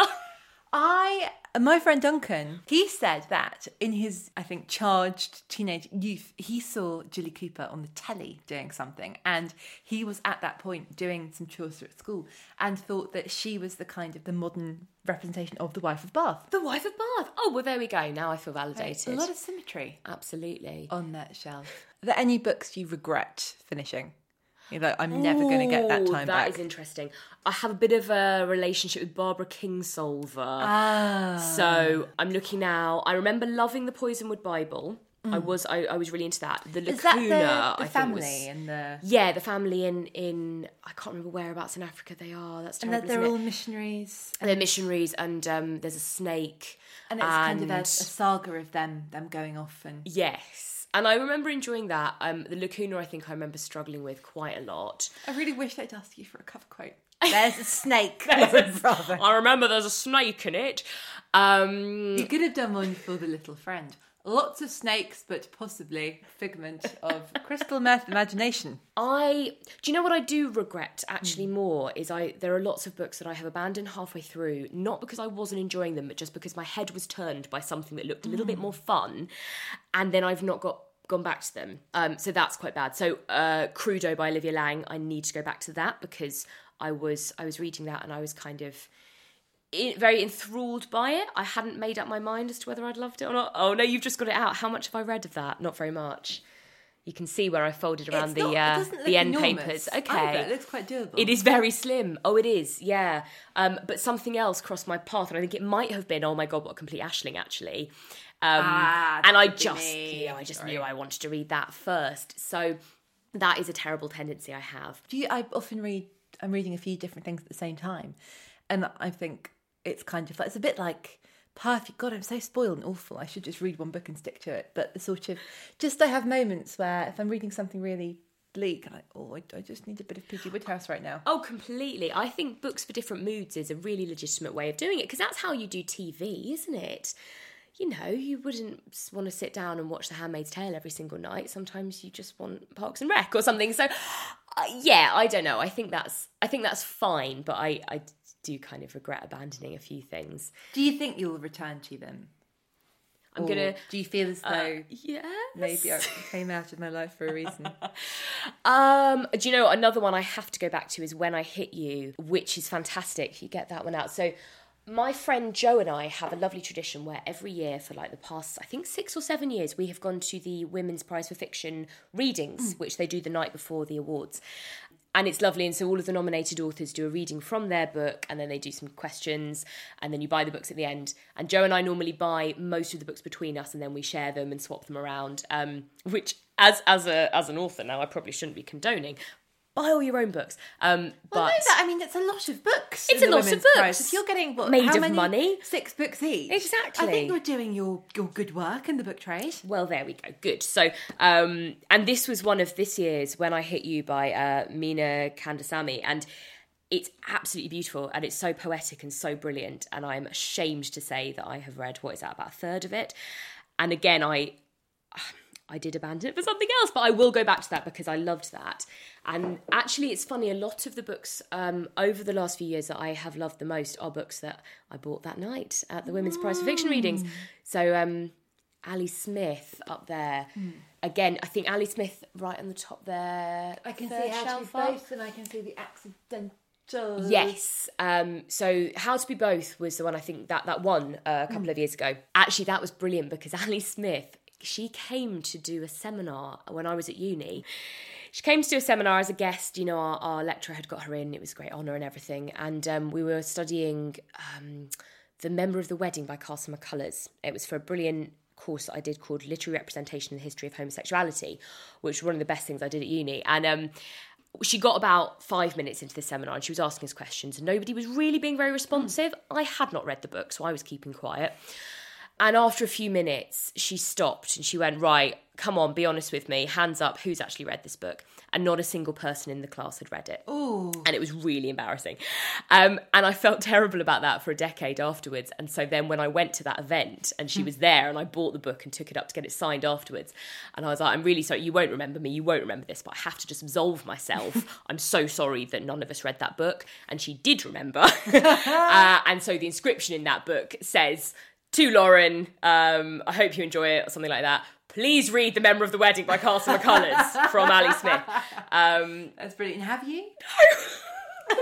I, my friend Duncan, he said that in his, I think, charged teenage youth, he saw Julie Cooper on the telly doing something, and he was at that point doing some Chaucer at school and thought that she was the kind of the modern representation of the wife of Bath. The Wife of Bath. Oh, well, there we go. Now I feel validated. A lot of symmetry Absolutely. on that shelf. Are there any books you regret finishing? You're like, I'm never going to get that Ooh, time that back. is interesting. I have a bit of a relationship with Barbara Kingsolver. Ah. So I'm looking now. I remember loving the Poisonwood Bible. I was I, I was really into that. The Is that Lacuna, the, the I think family was, and the... yeah, the family in, in I can't remember whereabouts in Africa they are. That's And terrible. that they're isn't all it? missionaries. And they're missionaries, and um, there's a snake. And it's kind of a, a and- saga of them them going off and... Yes. And I remember enjoying that. Um, the Lacuna, I think I remember struggling with quite a lot. I really wish they'd ask you for a cover quote. There's a snake. brother. I remember there's a snake in it. Um, You could have done one for the little friend. Lots of snakes, but possibly a figment of crystal meth imagination. I do you know what I do regret actually more is I there are lots of books that I have abandoned halfway through, not because I wasn't enjoying them, but just because my head was turned by something that looked a little bit more fun, and then I've not got gone back to them. Um, so that's quite bad. So uh, Crudo by Olivia Laing, I need to go back to that because I was I was reading that and I was kind of in, very enthralled by it. I hadn't made up my mind as to whether I'd loved it or not. Oh no, you've just got it out. How much have I read of that? Not very much. You can see where I folded around It's the not- it uh, doesn't look the end enormous papers. either. Okay, It looks quite doable. it is very slim. Oh, it is. Yeah. Um, but something else crossed my path, and I think it might have been. Oh my god, what a complete ashling, actually. Um, Ah, and I that could be just, me. yeah, I just Sorry. knew I wanted to read that first. So that is a terrible tendency I have. Do you, I often read, I'm reading a few different things at the same time. And I think it's kind of like, it's a bit like, Path, God, I'm so spoiled and awful. I should just read one book and stick to it. But the sort of, just I have moments where if I'm reading something really bleak, I'm like, oh, I, I just need a bit of P G Woodhouse right now. Oh, completely. I think books for different moods is a really legitimate way of doing it because that's how you do T V, isn't it? you know, you wouldn't want to sit down and watch The Handmaid's Tale every single night. Sometimes you just want Parks and Rec or something. So, uh, yeah, I don't know. I think that's I think that's fine, but I, I do kind of regret abandoning a few things. Do you think you'll return to them? I'm Or gonna. Do you feel as though Uh, yeah. maybe I came out of my life for a reason? Um, do you know another one I have to go back to is When I Hit You, which is fantastic. You get that one out. So my friend Jo and I have a lovely tradition where every year for like the past, I think six or seven years, we have gone to the Women's Prize for Fiction readings, mm. which they do the night before the awards. And it's lovely. And so all of the nominated authors do a reading from their book, and then they do some questions, and then you buy the books at the end. And Jo and I normally buy most of the books between us, and then we share them and swap them around, um, which as as a as an author now, I probably shouldn't be condoning. Buy all your own books. Um, but Well, no, that, I mean, it's a lot of books. It's in a the lot of Women's books. Prize. If you're getting what, Made how of many? money. Six books each. Exactly. I think you're doing your, your good work in the book trade. Well, there we go. Good. So, um, and this was one of this year's When I Hit You by uh, Mina Kandasamy. And it's absolutely beautiful, and it's so poetic and so brilliant. And I'm ashamed to say that I have read, what is that, about a third of it. And again, I... I did abandon it for something else, but I will go back to that because I loved that. And actually, it's funny, a lot of the books um, over the last few years that I have loved the most are books that I bought that night at the Women's Prize for Fiction readings. So um, Ali Smith up there. Mm. Again, I think Ali Smith right on the top there. I can third see How to shelf Be up. Both, and I can see The Accidental. Yes. Um, so How to Be Both was the one I think that, that won uh, a couple mm. of years ago. Actually, that was brilliant because Ali Smith... She came to do a seminar when I was at uni. She came to do a seminar as a guest. You know, our, our lecturer had got her in. It was a great honour and everything. And um, we were studying um, The Member of the Wedding by Castle McCullers. It was for a brilliant course that I did called Literary Representation in the History of Homosexuality, which was one of the best things I did at uni. And um, she got about five minutes into the seminar and she was asking us questions and nobody was really being very responsive. Mm. I had not read the book, so I was keeping quiet. And after a few minutes, she stopped and she went, right, come on, be honest with me. Hands up, who's actually read this book? And not a single person in the class had read it. Ooh. And it was really embarrassing. Um, and I felt terrible about that for a decade afterwards. And so then when I went to that event and she was there and I bought the book and took it up to get it signed afterwards, and I was like, I'm really sorry, you won't remember me, you won't remember this, but I have to just absolve myself. I'm so sorry that none of us read that book. And she did remember. uh, and so the inscription in that book says... To Lauren, um, I hope you enjoy it, or something like that. Please read The Member of the Wedding by Castle McCullers from Ali Smith. Um, That's brilliant. Have you? No.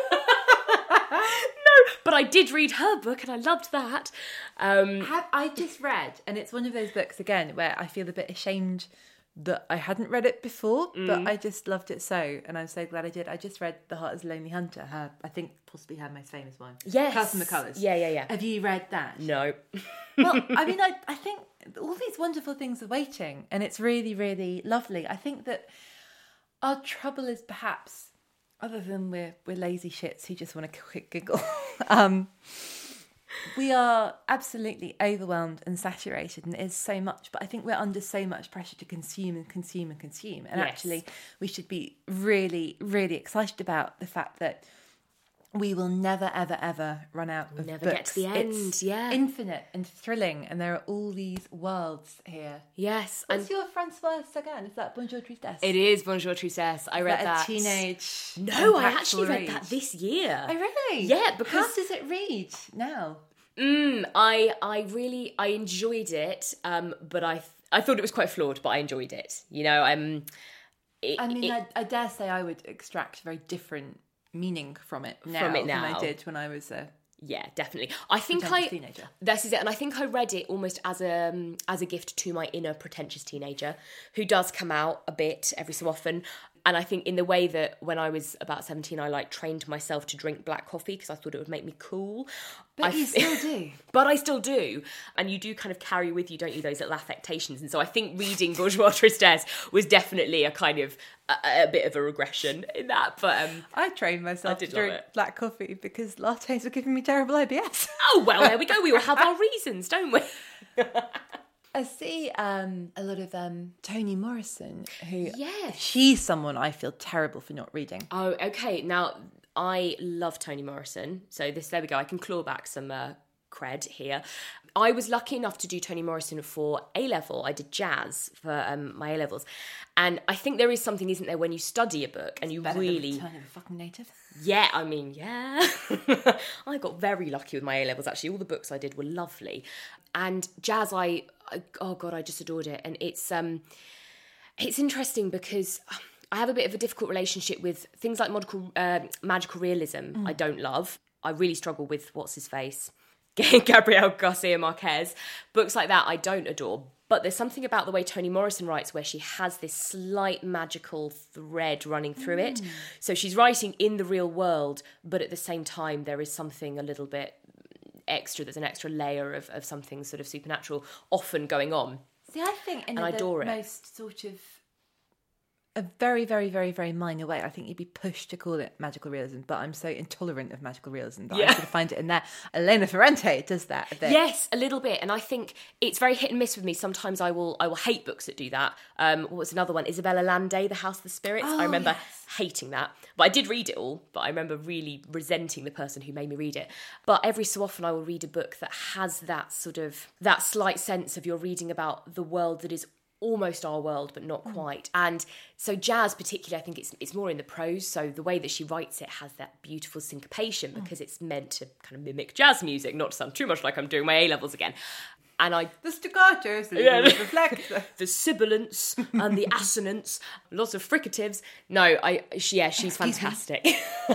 No, but I did read her book and I loved that. Um, Have, I just read, and it's one of those books, again, where I feel a bit ashamed that I hadn't read it before, mm. but I just loved it so, and I'm so glad I did. I just read The Heart is a Lonely Hunter, her, I think possibly her most famous one. Yes. Castle McCullers. Yeah, yeah, yeah. Have you read that? No. Well, I mean, I, I think all these wonderful things are waiting, and it's really, really lovely. I think that our trouble is perhaps, other than we're, we're lazy shits who just want a quick giggle, um, we are absolutely overwhelmed and saturated, and it is so much, but I think we're under so much pressure to consume and consume and consume. And yes. actually, we should be really, really excited about the fact that we will never, ever, ever run out we'll of never books. Get to the end, it's yeah. infinite and thrilling, and there are all these worlds here. Yes. What's and your Francois Sagan? Is that Bonjour Tristesse? It is Bonjour Tristesse. I is read that. that. A teenage. No, I actually read read? that this year. Oh, really? Yeah, because how does it read now? Mm, I I really I enjoyed it, um, but I I thought it was quite flawed, but I enjoyed it. You know, um, it, I mean, it, I, I dare say I would extract very different meaning from it now, from it now than I did when I was a yeah, definitely. I think I teenager. This is it, and I think I read it almost as a um, as a gift to my inner pretentious teenager, who does come out a bit every so often. And I think in the way that when I was about seventeen, I like trained myself to drink black coffee because I thought it would make me cool. But I you f- still do. But I still do. And you do kind of carry with you, don't you, those little affectations. And so I think reading Bourgeois Tristesse was definitely a kind of a, a bit of a regression in that. But um, I trained myself I did to drink it. black coffee because lattes were giving me terrible I B S. Oh, well, there we go. We all have our reasons, don't we? I see um, a lot of um, Toni Morrison, who yes. she's someone I feel terrible for not reading. Oh, okay. Now, I love Toni Morrison. So this, there we go. I can claw back some uh, cred here. I was lucky enough to do Toni Morrison for A-level. I did jazz for um, my A-levels. And I think there is something, isn't there, when you study a book and you Better really... than Return of a Fucking Native. Yeah, I mean, yeah. I got very lucky with my A-levels, actually. All the books I did were lovely. And jazz, I, I oh God, I just adored it. And it's um, it's interesting because I have a bit of a difficult relationship with things like magical, uh, magical realism. Mm. I don't love. I really struggle with what's his face, Gabriel Garcia Marquez. Books like that I don't adore. But there's something about the way Toni Morrison writes where she has this slight magical thread running through mm. it. So she's writing in the real world, but at the same time there is something a little bit extra. There's an extra layer of, of something sort of supernatural often going on. See, I think in and a, I the adore it. most sort of a very, very, very, very minor way, I think you'd be pushed to call it magical realism, but I'm so intolerant of magical realism that yeah. I sort of find it in there. Elena Ferrante does that a bit. Yes, a little bit. And I think it's very hit and miss with me. Sometimes I will I will hate books that do that. Um, what was another one? Isabella Landé, The House of the Spirits. Oh, I remember yes. hating that. But I did read it all, but I remember really resenting the person who made me read it. But every so often I will read a book that has that sort of, that slight sense of you're reading about the world that is almost our world, but not quite. And so jazz particularly, I think it's it's more in the prose. So the way that she writes it has that beautiful syncopation because it's meant to kind of mimic jazz music, not to sound too much like I'm doing my A-levels again. And I... The staccatos, the yeah, reflect. The sibilants and the assonance, lots of fricatives. No, I she, yeah, she's Excuse fantastic.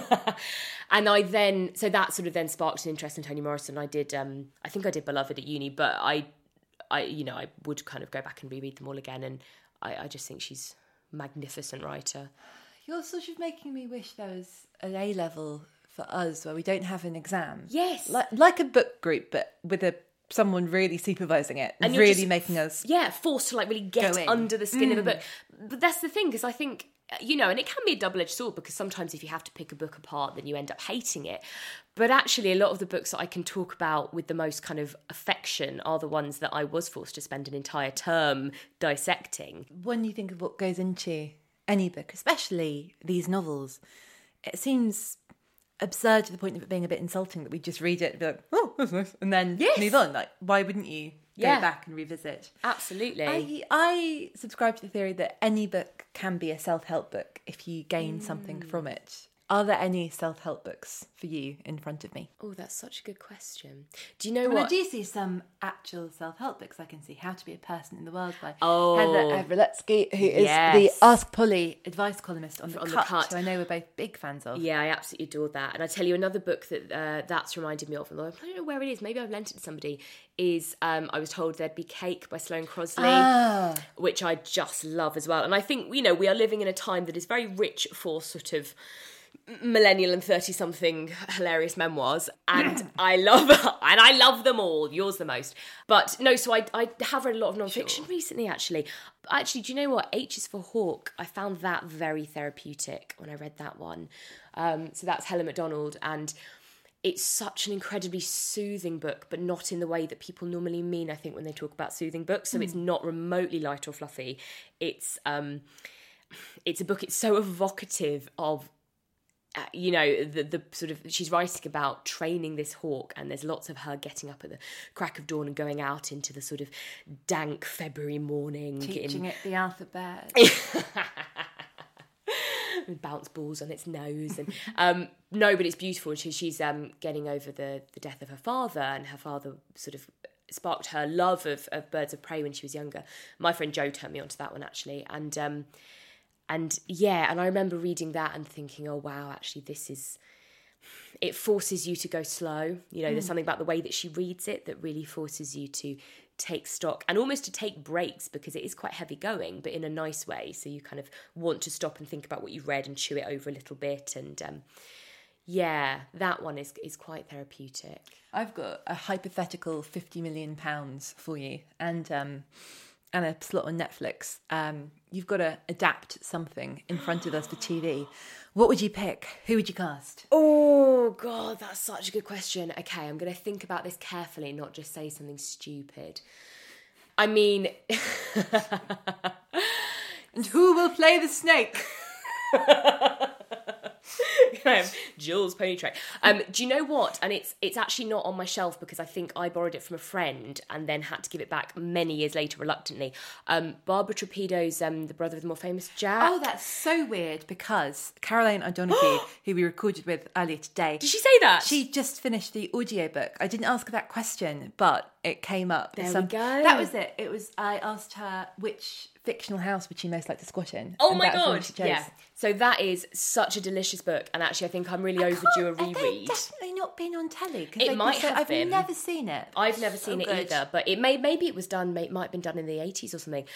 And I then, so that sort of then sparked an interest in Toni Morrison. I did, um, I think I did Beloved at uni, but I I, you know, I would kind of go back and reread them all again, and I, I just think she's a magnificent writer. You're sort of making me wish there was an A-level for us where we don't have an exam. Yes. Like, like a book group, but with a someone really supervising it and, and really just, making us... Yeah, forced to like really get under the skin mm. of a book. But that's the thing, because I think, you know, and it can be a double-edged sword because sometimes if you have to pick a book apart, then you end up hating it. But actually, a lot of the books that I can talk about with the most kind of affection are the ones that I was forced to spend an entire term dissecting. When you think of what goes into any book, especially these novels, it seems absurd to the point of it being a bit insulting that we just read it and be like, oh, that's nice, and then yes. move on. Like, why wouldn't you go yeah. back and revisit? Absolutely. I, I subscribe to the theory that any book can be a self-help book if you gain mm. something from it. Are there any self-help books for you in front of me? Oh, that's such a good question. Do you know well, what? I do see some actual self-help books. I can see How to Be a Person in the World by oh, Heather Everletsky, who is yes. the Ask Polly advice columnist on, the, on cut, the Cut, who I know we're both big fans of. Yeah, I absolutely adored that. And I tell you another book that uh, that's reminded me of, and I don't know where it is, maybe I've lent it to somebody, is um, I Was Told There'd Be Cake by Sloane Crosley, ah. which I just love as well. And I think, you know, we are living in a time that is very rich for sort of millennial and thirty-something hilarious memoirs, and I love and I love them all. Yours the most, but no. So I I have read a lot of non-fiction sure. recently. Actually, actually, do you know what? H is for Hawk. I found that very therapeutic when I read that one. Um, so that's Helen Macdonald, and it's such an incredibly soothing book, but not in the way that people normally mean, I think, when they talk about soothing books. So mm. it's not remotely light or fluffy. It's um, it's a book. It's so evocative of. Uh, you know, the the sort of, she's writing about training this hawk, and there's lots of her getting up at the crack of dawn and going out into the sort of dank February morning. Teaching in... it the alphabet. Bounce balls on its nose. and um, No, but it's beautiful. She, she's um, getting over the, the death of her father, and her father sort of sparked her love of, of Birds of Prey when she was younger. My friend Jo turned me onto that one, actually. And... Um, And yeah, and I remember reading that and thinking, oh, wow, actually, this is, it forces you to go slow. You know, mm. there's something about the way that she reads it that really forces you to take stock and almost to take breaks, because it is quite heavy going, but in a nice way. So you kind of want to stop and think about what you've read and chew it over a little bit. And um, yeah, that one is, is quite therapeutic. I've got a hypothetical fifty million pounds for you. And... um and a slot on Netflix. Um, you've got to adapt something in front of us for T V. What would you pick? Who would you cast? Oh, God, that's such a good question. Okay, I'm going to think about this carefully, not just say something stupid. I mean... And who will play the snake? Jules Pony Train. Um, do you know what? And it's it's actually not on my shelf because I think I borrowed it from a friend and then had to give it back many years later reluctantly. Um, Barbara Trapido's um, The Brother of the More Famous Jack. Oh, that's so weird because Caroline O'Donoghue, who we recorded with earlier today... Did she say that? She just finished the audiobook. I didn't ask her that question, but it came up. There Some, we go. That was it. It was, I asked her which fictional house would she most like to squat in. Oh and my that's the one God. she chose. Yeah. So that is such a delicious book. And actually, I think I'm really I overdue a can't- They've reread. definitely not been on telly. 'cause It they've might been so, have I've been. never seen it. I've never seen So it good. either, but it may maybe it was done, may, might have been done in the eighties or something.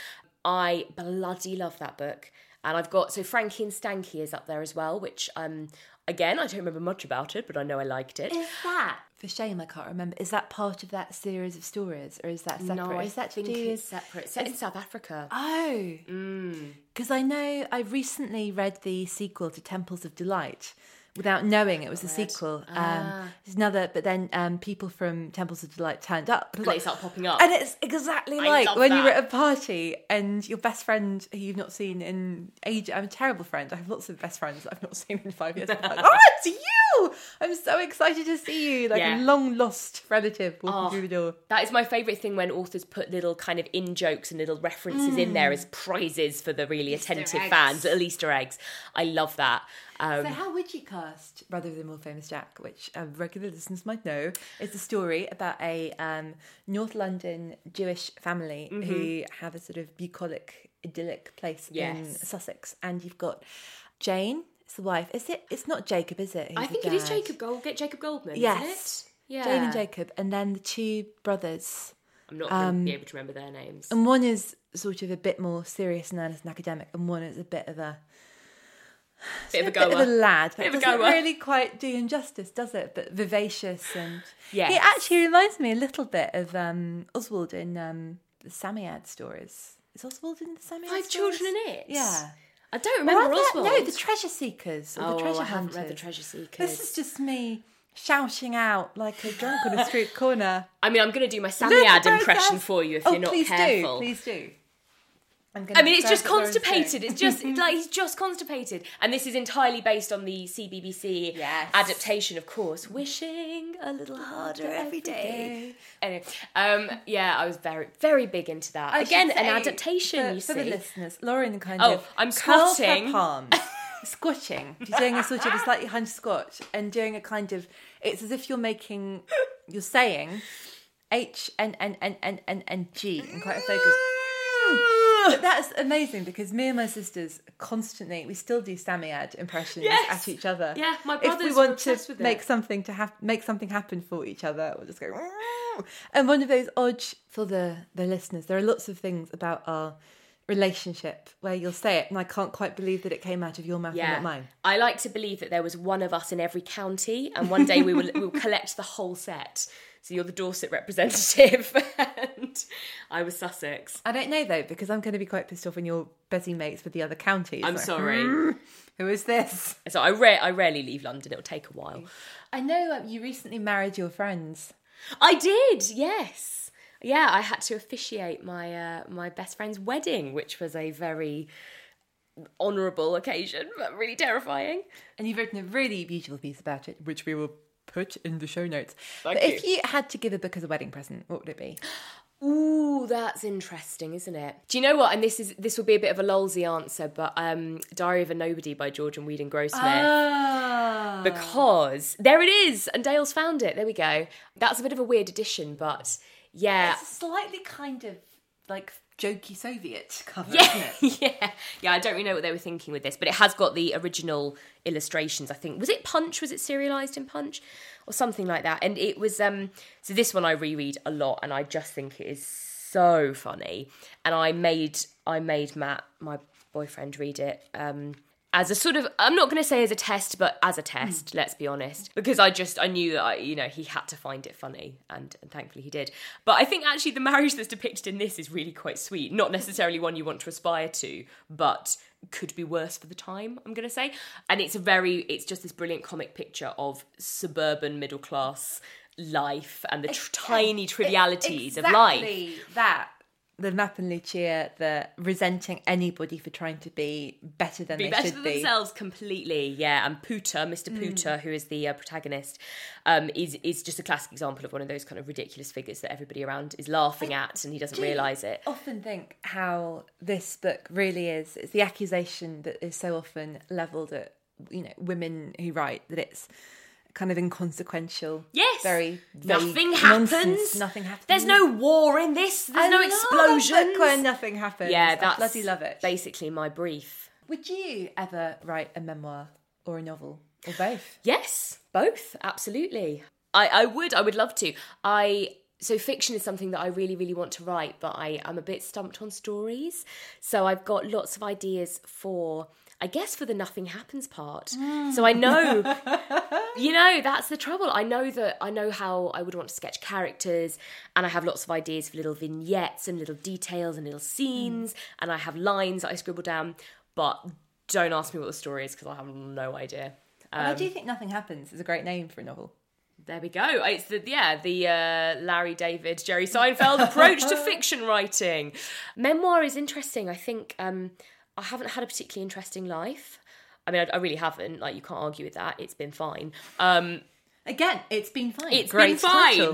I bloody love that book. And I've got, so Frankie and Stanky is up there as well, which, um, again, I don't remember much about it, but I know I liked it. Is that, for shame I can't remember, is that part of that series of stories or is that separate? No, I is that to think do it's with... separate. It's set in South Africa. Oh. Because I know I recently read the sequel to Temples of Delight without knowing it was a sequel. Um, It's another, but then um, people from Temples of Delight turned up. They start popping up. And it's exactly I like love when you were that. at a party and your best friend who you've not seen in ages. I'm a terrible friend. I have lots of best friends that I've not seen in five years. Like, oh, it's you! I'm so excited to see you. Like Yeah. a long lost relative walking Oh, through the door. That is my favourite thing when authors put little kind of in jokes and little references in there as prizes for the really attentive eggs. fans, little Easter eggs. I love that. Um, So how would you cast Brother of the More Famous Jack, which uh, regular listeners might know, is a story about a um, North London Jewish family who have a sort of bucolic, idyllic place in Yes. Sussex. And you've got Jane, it's the wife. Is it? It's not Jacob, is it? I who's think the it is dad? Jacob Gold. Get Jacob Goldman, Yes. isn't it? Yeah. Jane and Jacob. And then the two brothers. I'm not going to be able to remember their names. And one is sort of a bit more serious and earnest and academic, and one is a bit of a... Bit of a bit of goer. a lad, but Bit it of a doesn't goer. really quite do him justice, does it? But vivacious and Yes. he actually reminds me a little bit of um, Oswald in um, the Samiad stories. Is Oswald in the Samiad Five stories? Children in It? Yeah. I don't Or remember are there- Oswald. No, the Treasure Seekers or Oh, the Treasure I haven't read Hunters. The Treasure Seekers. This is just me shouting out like a drunk on a street corner. I mean, I'm going to do my Look Sammy Ad at impression that. for you if oh, you're not please careful. Do, please do. I'm gonna I mean, it's just describe what Lauren's constipated. doing. It's just like he's just constipated, and this is entirely based on the C B B C Yes. adaptation, of course. Wishing a little harder every day. Anyway, um, yeah, I was very, very big into that. I Again, should an say, adaptation. for, you for see, the listeners. Lauren kind Oh, of I'm curls her squatting. palms, squatting. She's doing a sort of a slightly hunched squat and doing a kind of. It's as if you're making, you're saying, H and and and and and and G in quite a focus. But that's amazing because me and my sisters constantly we still do Samiad impressions Yes. at each other. Yeah, my If brothers we were want to obsessed with it. make something to have make something happen for each other, we'll just go. And one of those odd for the the listeners. There are lots of things about our relationship where you'll say it, and I can't quite believe that it came out of your mouth and yeah, not mine. I like to believe that there was one of us in every county, and one day we will we will collect the whole set. So you're the Dorset representative, and I was Sussex. I don't know though because I'm going to be quite pissed off when you're busy mates with the other counties. I'm Like, sorry. Who is this? So I ra- I rarely leave London. It'll take a while. I know um, you recently married your friends. I did, yes. Yeah, I had to officiate my uh, my best friend's wedding, which was a very honourable occasion, but really terrifying. And you've written a really beautiful piece about it, which we will put in the show notes. Thank but if you. you had to give a book as a wedding present, what would it be? Ooh, that's interesting, isn't it? Do you know what? And this is this will be a bit of a lolsy answer, but um, Diary of a Nobody by George and Weedon Grossmith. Ah. Because there it is, and Dale's found it. There we go. That's a bit of a weird addition, but yeah. It's a slightly kind of like jokey Soviet cover, Yeah, isn't it? yeah, yeah. I don't really know what they were thinking with this, but it has got the original illustrations. I think was it Punch? Was it serialized in Punch or something like that? And it was. Um, so this one I reread a lot, and I just think it is so funny. And I made I made Matt, my boyfriend, read it. Um, as a sort of, I'm not going to say as a test, but as a test, mm. let's be honest. Because I just, I knew that, I, you know, he had to find it funny, and, and thankfully he did. But I think actually the marriage that's depicted in this is really quite sweet. Not necessarily one you want to aspire to, but could be worse for the time, I'm going to say. And it's a very, it's just this brilliant comic picture of suburban middle class life and the tr- tiny trivialities exactly of life. that. the Mapp and Lucia, the resenting anybody for trying to be better than be they better should than be. themselves completely, yeah. And Pooter, Mister Pooter, who is the uh, protagonist, um, is is just a classic example of one of those kind of ridiculous figures that everybody around is laughing at, and he doesn't Do you realise it. often think how this book really is. It's the accusation that is so often levelled at, you know, women who write, that it's kind of inconsequential. Yes. Very vague Nothing nonsense. happens. Nothing happens. There's no war in this. There's I no love explosions. a book where nothing happens. Yeah, I that's bloody love it. basically my brief. Would you ever write a memoir or a novel or both? Yes, both, absolutely. I, I would, I would love to. I so fiction is something that I really, really want to write, but I am a bit stumped on stories. So I've got lots of ideas for, I guess, for the nothing happens part. Mm. So I know, you know, that's the trouble. I know that I know how I would want to sketch characters, and I have lots of ideas for little vignettes and little details and little scenes, mm. and I have lines that I scribble down, but don't ask me what the story is because I have no idea. Um, I do think Nothing Happens is a great name for a novel. There we go. It's the yeah the uh, Larry David, Jerry Seinfeld approach to fiction writing. Memoir is interesting. I think um, I haven't had a particularly interesting life. I mean, I, I really haven't. Like, you can't argue with that. It's been fine. Um, Again, it's been fine. It's Great been fine. title.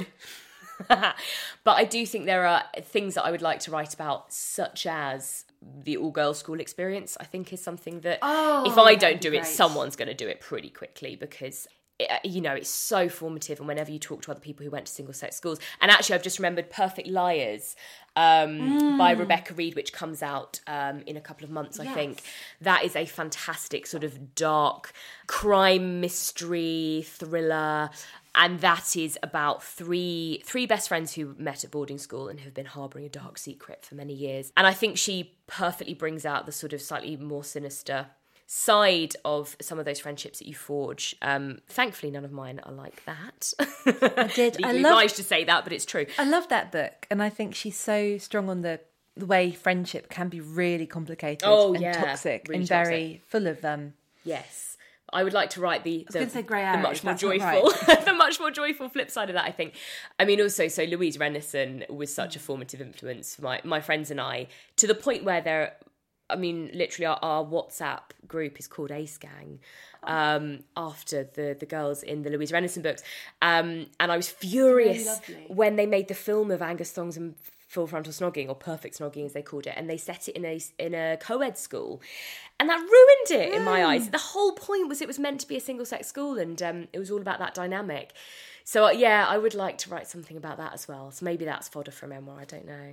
But I do think there are things that I would like to write about, such as the all-girls school experience. I think is something that Oh, if I don't that'd do be it, great. someone's going to do it pretty quickly, because it, you know, it's so formative. And whenever you talk to other people who went to single-sex schools, and actually I've just remembered Perfect Liars um, mm. by Rebecca Reed, which comes out um, in a couple of months, I Yes. think. That is a fantastic sort of dark crime mystery thriller. And that is about three three best friends who met at boarding school and have been harbouring a dark secret for many years. And I think she perfectly brings out the sort of slightly more sinister side of some of those friendships that you forge. Um, thankfully, none of mine are like that. I did. I Legally love- obliged to say that, but it's true. I love that book, and I think she's so strong on the the way friendship can be really complicated Oh, and yeah, toxic really and very full of um. Yes. I would like to write the, the, gonna say grey the arrows, much more that's not joyful the much more joyful flip side of that, I think. I mean, also, so Louise Renison was such a formative influence for my, my friends and I, to the point where they're, I mean, literally our, our WhatsApp group is called Ace Gang, um, after the, the girls in the Louise Renison books. Um, and I was furious really when they made the film of Angus Thongs and Full Frontal Snogging, or Perfect Snogging as they called it, and they set it in a in a co-ed school, and that ruined it in my eyes. The whole point was it was meant to be a single-sex school, and um, it was all about that dynamic. So uh, yeah, I would like to write something about that as well. So maybe that's fodder for a memoir, I don't know.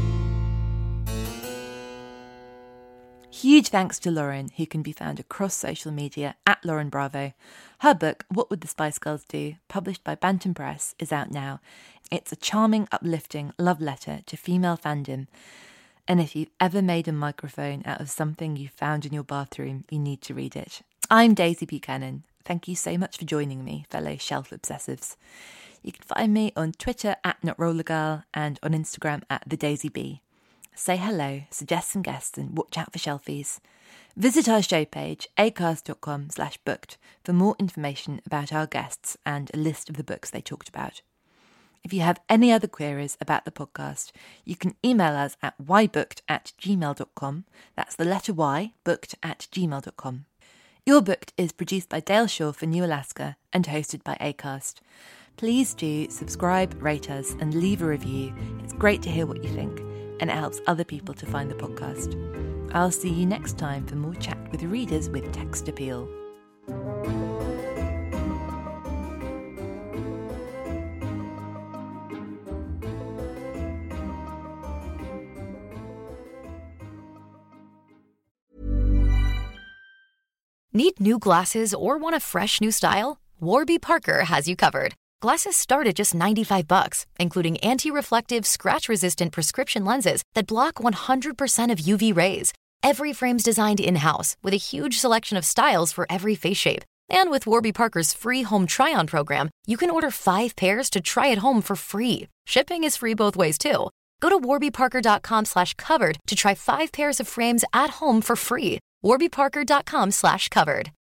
Huge thanks to Lauren, who can be found across social media at Lauren Bravo. Her book, What Would the Spice Girls Do?, published by Bantam Press, is out now. It's a charming, uplifting love letter to female fandom. And if you've ever made a microphone out of something you found in your bathroom, you need to read it. I'm Daisy Buchanan. Thank you so much for joining me, fellow shelf obsessives. You can find me on Twitter at NotRollerGirl and on Instagram at TheDaisyB. Say hello, suggest some guests, and watch out for shelfies. Visit our show page, acast.com slash booked, for more information about our guests and a list of the books they talked about. If you have any other queries about the podcast, you can email us at ybooked at gmail dot com. That's the letter Y, booked at gmail dot com. Your Booked is produced by Dale Shaw for New Alaska and hosted by Acast. Please do subscribe, rate us, and leave a review. It's great to hear what you think, and it helps other people to find the podcast. I'll see you next time for more chat with readers with text appeal. Need new glasses or want a fresh new style? Warby Parker has you covered. Glasses start at just ninety-five bucks, including anti-reflective, scratch-resistant prescription lenses that block one hundred percent of U V rays. Every frame's designed in-house with a huge selection of styles for every face shape. And with Warby Parker's free home try-on program, you can order five pairs to try at home for free. Shipping is free both ways, too. Go to warbyparker.com slash covered to try five pairs of frames at home for free. warbyparker.com slash covered.